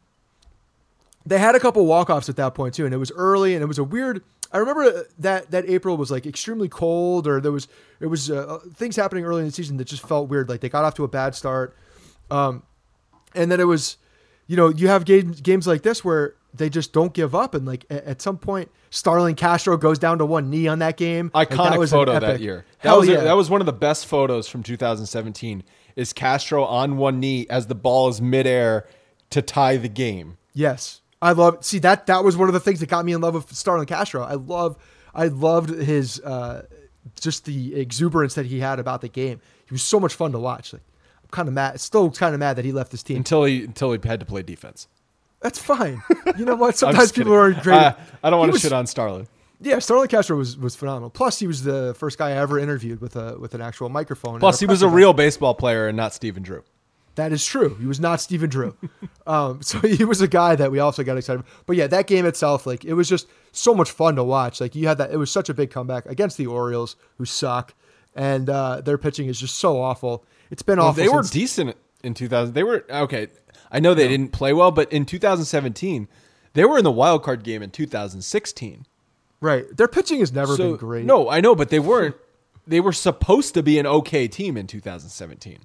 they had a couple walk-offs at that point too, and it was early, and it was a weird. I remember that that April was like extremely cold, or there was it was uh, things happening early in the season that just felt weird. Like they got off to a bad start, um, and then it was, you know, you have games games like this where they just don't give up, and like at, at some point, Starlin Castro goes down to one knee on that game. Like, Iconic that was an photo that epic- year. That Hell was yeah. a, that was one of the best photos from two thousand seventeen. Is Castro on one knee as the ball is midair to tie the game. Yes. I love see that that was one of the things that got me in love with Starlin Castro. I love I loved his uh, just the exuberance that he had about the game. He was so much fun to watch. Like I'm kind of mad, still kind of mad that he left his team. Until he until he had to play defense. That's fine. You know what? I'm Sometimes just people kidding. are great. Uh, I don't He want to was- shit on Starlin. Yeah, Starlin Castro was was phenomenal. Plus, he was the first guy I ever interviewed with a with an actual microphone. Plus, at he press was a event. real baseball player and not Steven Drew. That is true. He was not Stephen Drew. um, so he was a guy that we also got excited about. But yeah, that game itself, like it was just so much fun to watch. Like you had that, it was such a big comeback against the Orioles, who suck, and uh, their pitching is just so awful. It's been Well, awful. they were since- decent in two thousand. They were okay. I know they didn't play well, but in two thousand seventeen, they were in the wild card game in two thousand sixteen. right. Their pitching has never So been great. no, I know, but they weren't. They were supposed to be an okay team in two thousand seventeen.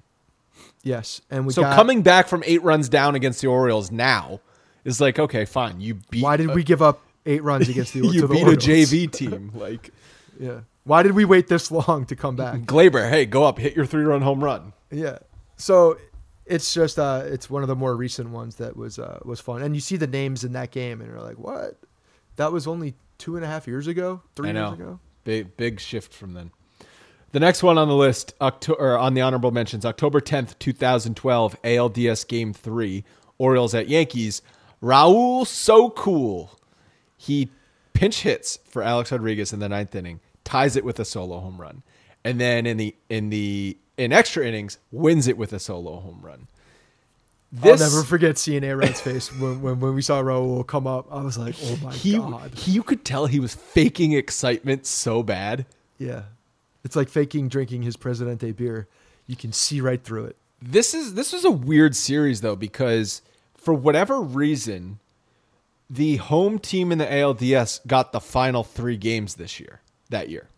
Yes, and we So got, coming back from eight runs down against the Orioles now is like, okay, fine. You beat. Why did we give up eight runs against the you to the beat a Orioles? J V team like Yeah. Why did we wait this long to come back? Glaber? Hey, go up, hit your three run home run. Yeah. So it's just uh it's one of the more recent ones that was uh was fun. And you see the names in that game and you're like, what? That was only two and a half years ago? Three I know. years ago? Big big shift from then. The next one on the list, Octo- or on the honorable mentions, October tenth, twenty twelve, A L D S Game three, Orioles at Yankees. Raul So Cool. He pinch hits for Alex Rodriguez in the ninth inning, ties it with a solo home run. And then in the in the in extra innings, wins it with a solo home run. This, I'll never forget seeing A-Rod's face when, when when we saw Raul come up. I was like, oh my he, God. he, you could tell he was faking excitement so bad. Yeah. It's like faking drinking his Presidente beer. You can see right through it. This is this was a weird series though, because for whatever reason, the home team in the A L D S got the final three games this year, that year.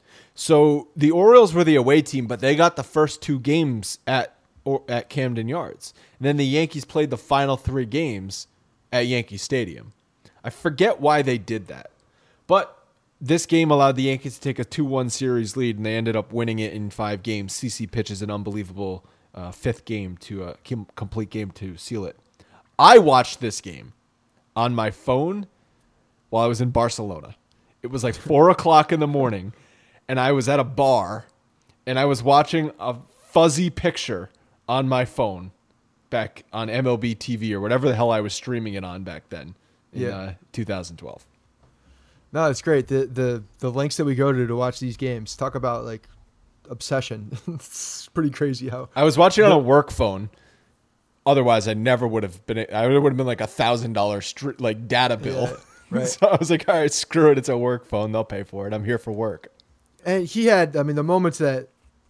So the Orioles were the away team, but they got the first two games at or at Camden Yards. And then the Yankees played the final three games at Yankee Stadium. I forget why they did that. But this game allowed the Yankees to take a two one series lead, and they ended up winning it in five games. C C pitches an unbelievable uh, fifth game to a com- complete game to seal it. I watched this game on my phone while I was in Barcelona. It was like four o'clock in the morning, and I was at a bar, and I was watching a fuzzy picture on my phone back on M L B T V or whatever the hell I was streaming it on back then in Yeah. uh, two thousand twelve. No, it's great. The the the lengths that we go to to watch these games. Talk about like obsession. It's pretty crazy how I was watching on a work phone. Otherwise, I never would have been. I would have been like a thousand dollar like data bill. Yeah, right. So I was like, all right, screw it. It's a work phone. They'll pay for it. I'm here for work. And he had, I mean, the moments that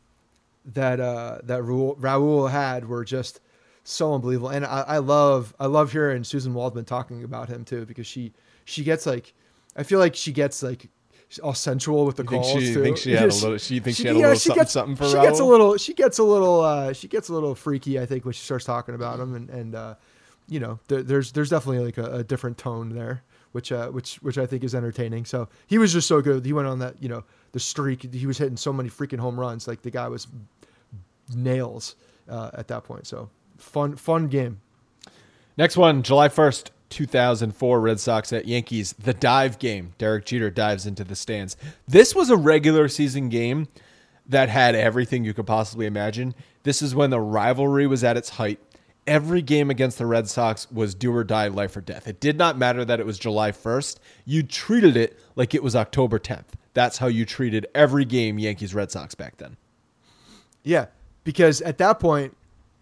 that uh, that Raul, Raul had were just so unbelievable. And I, I love, I love hearing Susan Waldman talking about him too, because she she gets like, I feel like she gets like all sensual with the You think calls she too. thinks she had a Yeah, little- she thinks she had a yeah, little something- gets, something for She gets a Raul? little, she gets a little, uh, she gets a little freaky, I think, when she starts talking about him, and and uh, you know, there, there's there's definitely like a, a different tone there, which uh, which which I think is entertaining. So he was just so good. He went on that, you know, the streak. He was hitting so many freaking home runs. Like the guy was nails uh, at that point. So fun fun game. Next one, July first, two thousand four Red Sox at Yankees, the dive game. Derek Jeter dives into the stands. This was a regular season game that had everything you could possibly imagine. This is when the rivalry was at its height. Every game against the Red Sox was do or die, life or death. It did not matter that it was July first. You treated it like it was October tenth. That's how you treated every game Yankees Red Sox back then. Yeah, because at that point,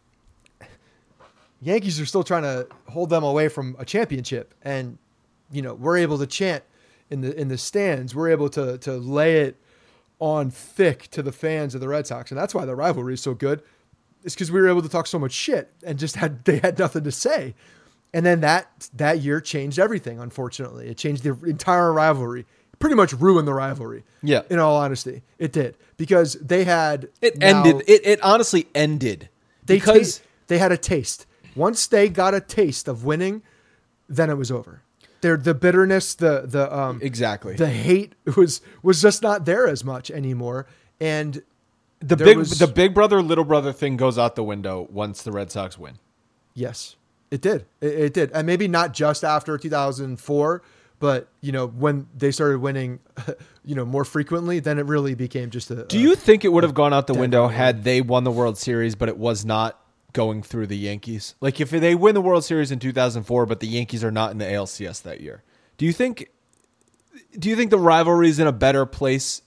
Yankees are still trying to hold them away from a championship, and you know we're able to chant in the in the stands. We're able to to lay it on thick to the fans of the Red Sox, and that's why the rivalry is so good. It's because we were able to talk so much shit and just had they had nothing to say. And then that that year changed everything. Unfortunately, it changed the entire rivalry. Pretty much ruined the rivalry. Yeah, in all honesty, it did because they had it now, ended. It it honestly ended they because ta- they had a taste. Once they got a taste of winning, then it was over. There, the bitterness, the the um exactly the hate was was just not there as much anymore. And the there big was, the big brother little brother thing goes out the window once the Red Sox win. Yes, it did. It, it did, and maybe not just after two thousand four, but you know when they started winning, you know more frequently, then it really became just a. Do you a, think it would have gone out the window rivalry. had they won the World Series, but it was not going through the Yankees? Like if they win the World Series in two thousand four, but the Yankees are not in the A L C S that year, do you think? Do you think the rivalry is in a better place?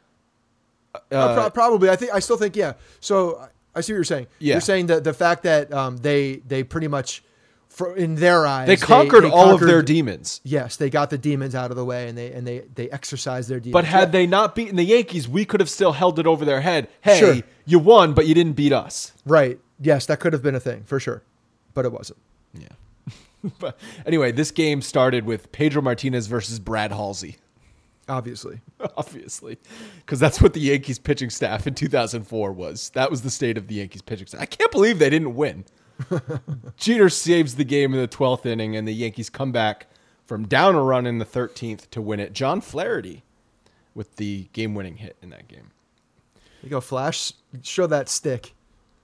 Uh, uh, pro- probably. I think. I still think. Yeah. So I see what you're saying. Yeah. You're saying that the fact that um, they they pretty much, for, in their eyes, they conquered they, they all conquered, of their demons. Yes, they got the demons out of the way, and they and they they exercised their demons. But had yeah. they not beaten the Yankees, we could have still held it over their head. Hey, Sure. you won, but you didn't beat us. Right. Yes, that could have been a thing for sure, but it wasn't. Yeah. But anyway, this game started with Pedro Martinez versus Brad Halsey. Obviously. Obviously. Because that's what the Yankees pitching staff in two thousand four was. That was the state of the Yankees pitching staff. I can't believe they didn't win. Jeter saves the game in the twelfth inning, and the Yankees come back from down a run in the thirteenth to win it. John Flaherty with the game-winning hit in that game. There you go, Flash. Show that stick.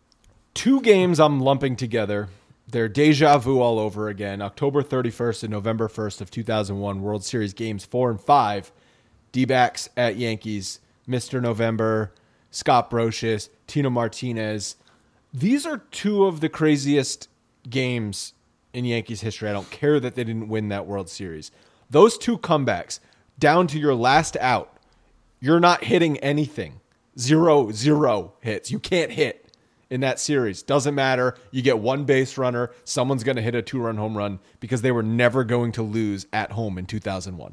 Two games I'm lumping together. They're deja vu all over again. October thirty-first and November first of two thousand one, World Series games four and five. D-backs at Yankees, Mister November, Scott Brocious, Tino Martinez. These are two of the craziest games in Yankees history. I don't care that they didn't win that World Series. Those two comebacks, down to your last out, you're not hitting anything. Zero, zero hits. You can't hit in that series. Doesn't matter. You get one base runner. Someone's going to hit a two-run home run because they were never going to lose at home in two thousand one.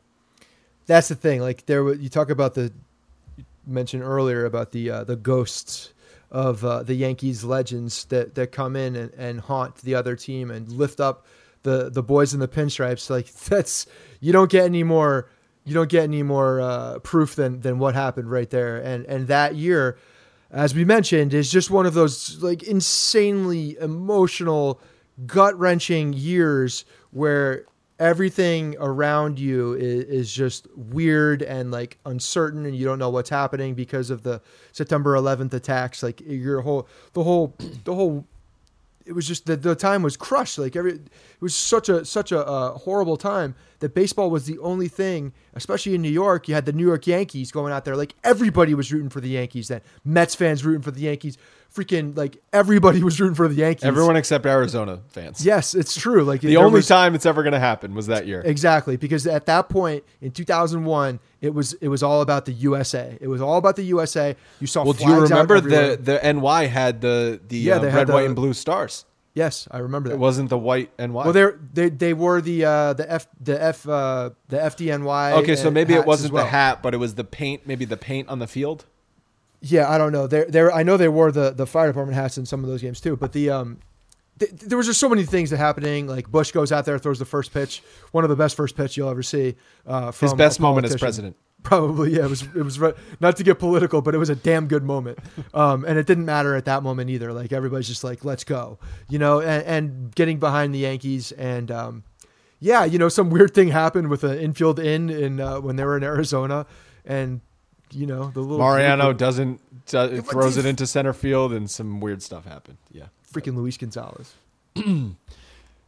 That's the thing. Like there, you talk about the you mentioned earlier about the uh, the ghosts of uh, the Yankees legends that, that come in and, and haunt the other team and lift up the, the boys in the pinstripes. Like that's you don't get any more you don't get any more uh, proof than than what happened right there. And and that year, as we mentioned, is just one of those like insanely emotional, gut wrenching years where everything around you is, is just weird and like uncertain, and you don't know what's happening because of the September eleventh attacks. Like your whole, the whole, the whole, it was just the, the time was crushed. Like every, it was such a, such a uh, horrible time that baseball was the only thing, especially in New York. You had the New York Yankees going out there. Like everybody was rooting for the Yankees then. Mets fans rooting for the Yankees. Freaking like everybody was rooting for the Yankees. Everyone except Arizona fans. Yes, it's true. Like the only was, time it's ever going to happen was that year. Exactly, because at that point in two thousand one, it was it was all about the U S A. It was all about the U S A. You saw. Well, do you remember the the N Y had the the yeah, uh, red, the, white, and blue stars? Yes, I remember that. It wasn't the white N Y. Well, they they they wore the uh, the F the F uh, the F D N Y. Okay, so maybe it wasn't well. the hat, but it was the paint. Maybe the paint on the field. Yeah, I don't know. There, there. I know they wore the, the fire department hats in some of those games too. But the um, th- there was just so many things that happening. Like Bush goes out there, throws the first pitch, one of the best first pitch you'll ever see. Uh, from his best moment as president. Probably, yeah. It was it was not to get political, but it was a damn good moment. Um, and it didn't matter at that moment either. Like everybody's just like, let's go, you know. And, and getting behind the Yankees, and um, yeah, you know, some weird thing happened with an infield in in uh, when they were in Arizona, and. You know, the little Mariano group, doesn't uh, throws it into center field, and some weird stuff happened. Yeah, freaking Luis Gonzalez.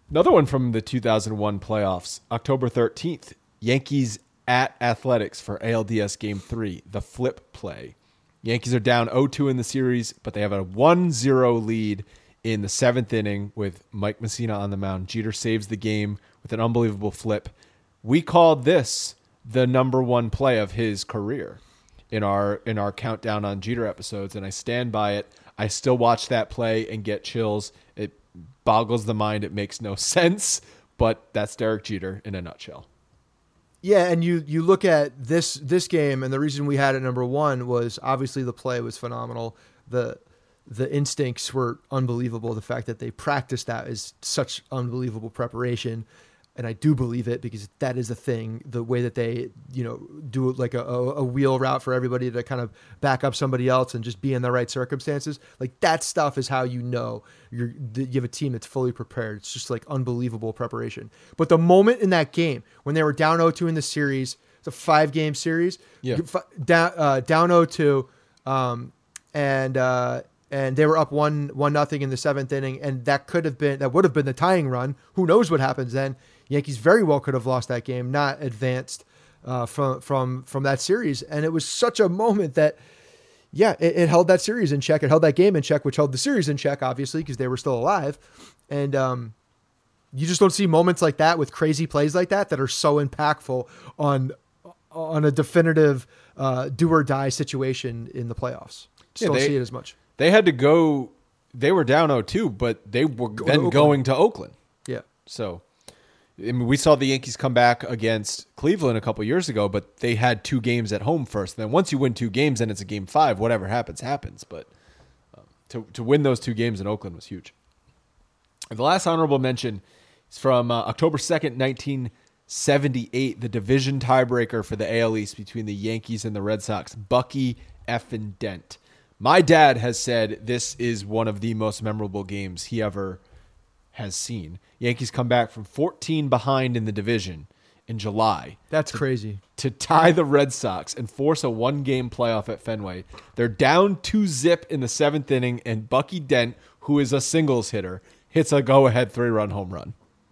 Another one from the two thousand one playoffs, October thirteenth, Yankees at Athletics for A L D S Game three, the flip play. Yankees are down oh two in the series, but they have a one zero lead in the seventh inning with Mike Mussina on the mound. Jeter saves the game with an unbelievable flip. We called this the number one play of his career in our in our countdown on Jeter episodes, and I stand by it. I still watch that play and get chills. It boggles the mind. It makes no sense, but that's Derek Jeter in a nutshell. Yeah, and you you look at this this game, and the reason we had it number one was obviously the play was phenomenal. The the instincts were unbelievable. The fact that they practiced that is such unbelievable preparation. And I do believe it because that is a thing, the way that they, you know, do like a, a wheel route for everybody to kind of back up somebody else and just be in the right circumstances. Like that stuff is how you know you're, you have a team that's fully prepared. It's just like unbelievable preparation. But the moment in that game when they were down oh two in the series, it's a five game series, yeah. down, uh, down oh two, um, and, uh, and they were up one, one nothing in the seventh inning. And that could have been, that would have been the tying run. Who knows what happens then? Yankees very well could have lost that game, not advanced uh, from from from that series. And it was such a moment that, yeah, it, it held that series in check. It held that game in check, which held the series in check, obviously, because they were still alive. And um, you just don't see moments like that with crazy plays like that that are so impactful on on a definitive uh, do or die situation in the playoffs. Just yeah, don't they, see it as much. They had to go. They were down oh two, but they were Go then to going to Oakland. Yeah. So, I mean, we saw the Yankees come back against Cleveland a couple years ago, but they had two games at home first. And then once you win two games, then it's a game five. Whatever happens, happens. But um, to to win those two games in Oakland was huge. The last honorable mention is from uh, October second, nineteen seventy-eight, the division tiebreaker for the A L East between the Yankees and the Red Sox, Bucky effing Dent. My dad has said this is one of the most memorable games he ever has seen. Yankees come back from fourteen behind in the division in July. That's to, crazy. To tie the Red Sox and force a one-game playoff at Fenway. They're down two zip in the seventh inning, and Bucky Dent, who is a singles hitter, hits a go-ahead three-run home run.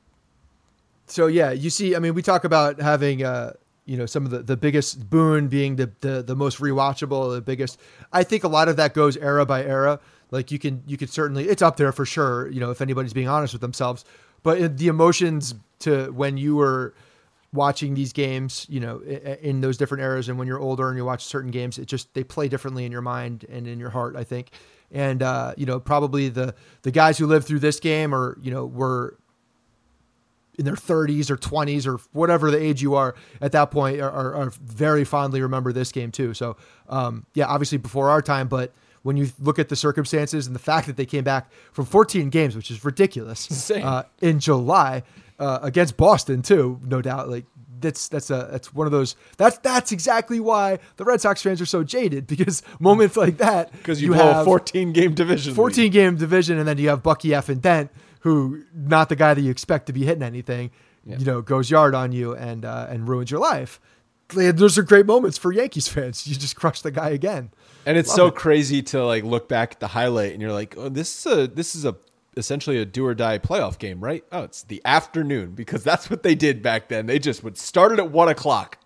So, yeah, you see, I mean, we talk about having, uh, you know, some of the, the biggest boon being the, the, the most rewatchable, the biggest. I think a lot of that goes era by era. Like you can, you could certainly, it's up there for sure, you know, if anybody's being honest with themselves. But the emotions to when you were watching these games, you know, in those different eras and when you're older and you watch certain games, it just, they play differently in your mind and in your heart, I think. And, uh, you know, probably the, the guys who lived through this game or, you know, were in their thirties or twenties or whatever the age you are at that point are, are, are very fondly remember this game too. So, um, yeah, obviously before our time, but when you look at the circumstances and the fact that they came back from fourteen games, which is ridiculous, uh, in July uh, against Boston too, no doubt. Like that's that's a that's one of those. That's that's exactly why the Red Sox fans are so jaded because moments like that, because you, you have a fourteen game division, fourteen league. game division, and then you have Bucky effing Dent, who not the guy that you expect to be hitting anything, yeah. you know, goes yard on you and uh, and ruins your life. Those are great moments for Yankees fans. You just crush the guy again. And it's Love so it. crazy to like look back at the highlight and you're like, oh, this is a this is a essentially a do or die playoff game, right? Oh, it's the afternoon because that's what they did back then. They just would start it at one o'clock.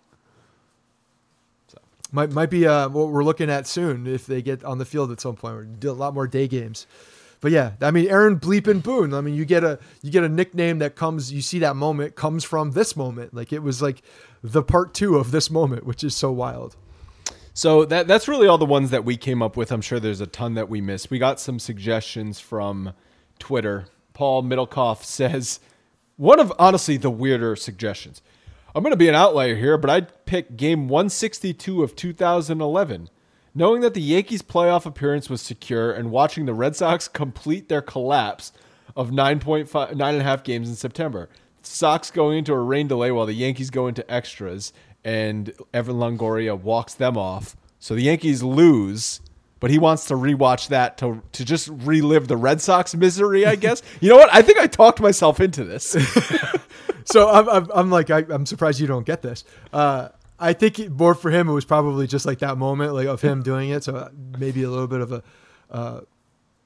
So. Might might be uh, what we're looking at soon if they get on the field at some point. We're do a lot more day games. But yeah, I mean, Aaron Bleepin Boone. I mean, you get a you get a nickname that comes. You see that moment comes from this moment. Like it was like the part two of this moment, which is so wild. So that that's really all the ones that we came up with. I'm sure there's a ton that we missed. We got some suggestions from Twitter. Paul Middlecoff says, one of honestly the weirder suggestions. I'm going to be an outlier here, but I'd pick game one sixty-two of two thousand eleven. Knowing that the Yankees' playoff appearance was secure and watching the Red Sox complete their collapse of nine point five, nine and a half games in September. Sox going into a rain delay while the Yankees go into extras, and Evan Longoria walks them off. So the Yankees lose, but he wants to rewatch that to to just relive the Red Sox misery, I guess. You know what? I think I talked myself into this. So I'm, I'm, I'm like, I, I'm surprised you don't get this. Uh, I think more for him, it was probably just like that moment like of him doing it. So maybe a little bit of a, uh,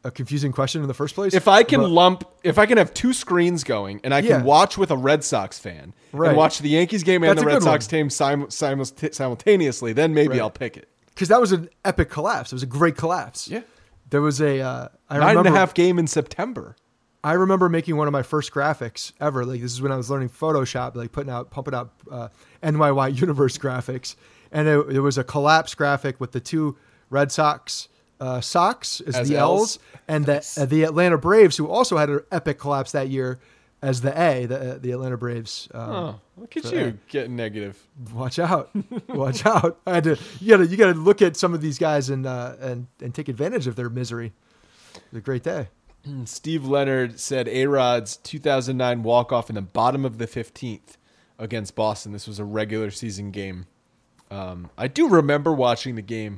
a confusing question in the first place. If I can but, lump, if I can have two screens going and I can Yeah. watch with a Red Sox fan Right. and watch the Yankees game and That's the a Red good Sox one. team sim- sim- simultaneously, then maybe Right. I'll pick it. because that was an epic collapse. It was a great collapse. Yeah. There was a uh, I Nine remember and a half game in September. I remember making one of my first graphics ever. Like this is when I was learning Photoshop, like putting out, pumping out uh, N Y Y Universe graphics, and it, it was a collapse graphic with the two Red Sox uh, Sox as, As the L's? L's, and the uh, the Atlanta Braves, who also had an epic collapse that year, as the A, the uh, the Atlanta Braves. Um, Oh, look at so, you uh, getting negative. Watch out! Watch out! I had to. You gotta you gotta look at some of these guys and uh, and and take advantage of their misery. It was a great day. Steve Leonard said A-Rod's two thousand nine walk-off in the bottom of the fifteenth against Boston. This was a regular season game. Um, I do remember watching the game,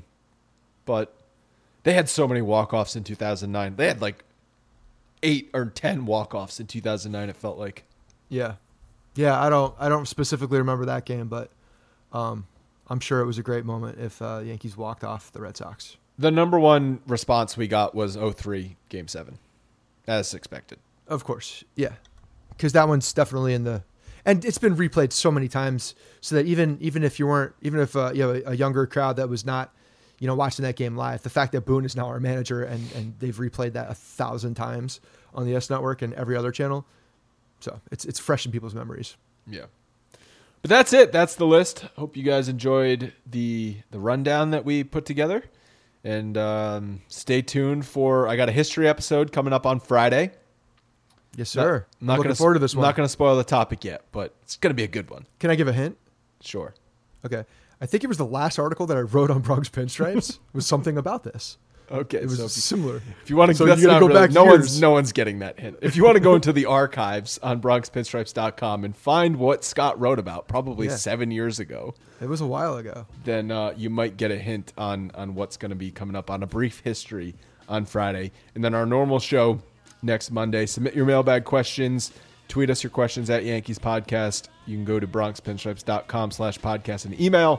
but they had so many walk-offs in two thousand nine. They had like eight or ten walk-offs in two thousand nine, it felt like. Yeah, yeah. I don't I don't specifically remember that game, but um, I'm sure it was a great moment if uh, the Yankees walked off the Red Sox. The number one response we got was oh three Game seven, as expected. Of course, yeah, because that one's definitely in the, and it's been replayed so many times, so that even even if you weren't, even if uh, you know a younger crowd that was not, you know, watching that game live, the fact that Boone is now our manager and and they've replayed that a thousand times on the S Network and every other channel, so it's it's fresh in people's memories. Yeah. But that's it. That's the list. Hope you guys enjoyed the the rundown that we put together. And um, stay tuned for, I got a history episode coming up on Friday. Yes, sir. Not, I'm not looking gonna, forward to this I'm one. not going to spoil the topic yet, but it's going to be a good one. Can I give a hint? Sure. Okay. I think it was the last article that I wrote on Bronx Pinstripes was something about this. Okay. It was so if you, similar. if you want to, So that's you gotta not go really- back no years. one's no one's getting that hint. If you want to go into the archives on Bronx Pinstripes dot com and find what Scott wrote about, probably Yeah. seven years ago, It was a while ago. then uh, you might get a hint on on what's going to be coming up on A Brief History on Friday. And then our normal show next Monday. Submit your mailbag questions. Tweet us your questions at Yankees Podcast. You can go to Bronx Pinstripes dot com slash podcast and email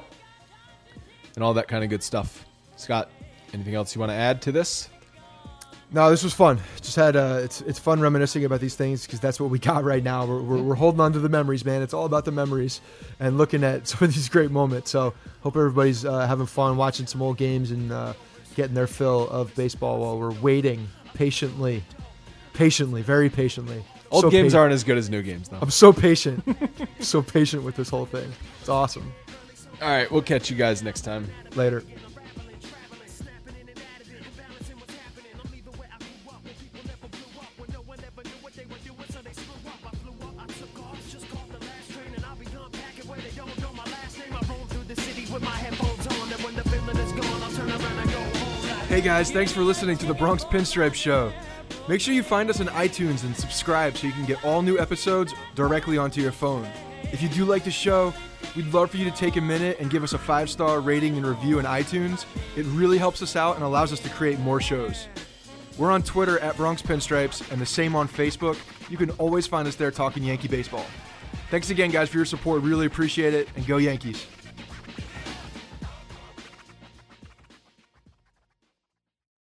and all that kind of good stuff. Scott, anything else you want to add to this? No, this was fun. Just had uh, it's it's fun reminiscing about these things because that's what we got right now. We're, we're we're holding on to the memories, man. It's all about the memories and looking at some of these great moments. So hope everybody's uh, having fun watching some old games and uh, getting their fill of baseball while we're waiting patiently, patiently, very patiently. Old So games pa- aren't as good as new games, though. I'm so patient, so patient with this whole thing. It's awesome. All right, we'll catch you guys next time. Later. Hey guys, thanks for listening to the Bronx Pinstripe Show. Make sure you find us on iTunes and subscribe so you can get all new episodes directly onto your phone. If you do like the show, we'd love for you to take a minute and give us a five-star rating and review in iTunes. It really helps us out and allows us to create more shows. We're on Twitter at Bronx Pinstripes and the same on Facebook. You can always find us there talking Yankee baseball. Thanks again, guys, for your support. Really appreciate it, and go Yankees.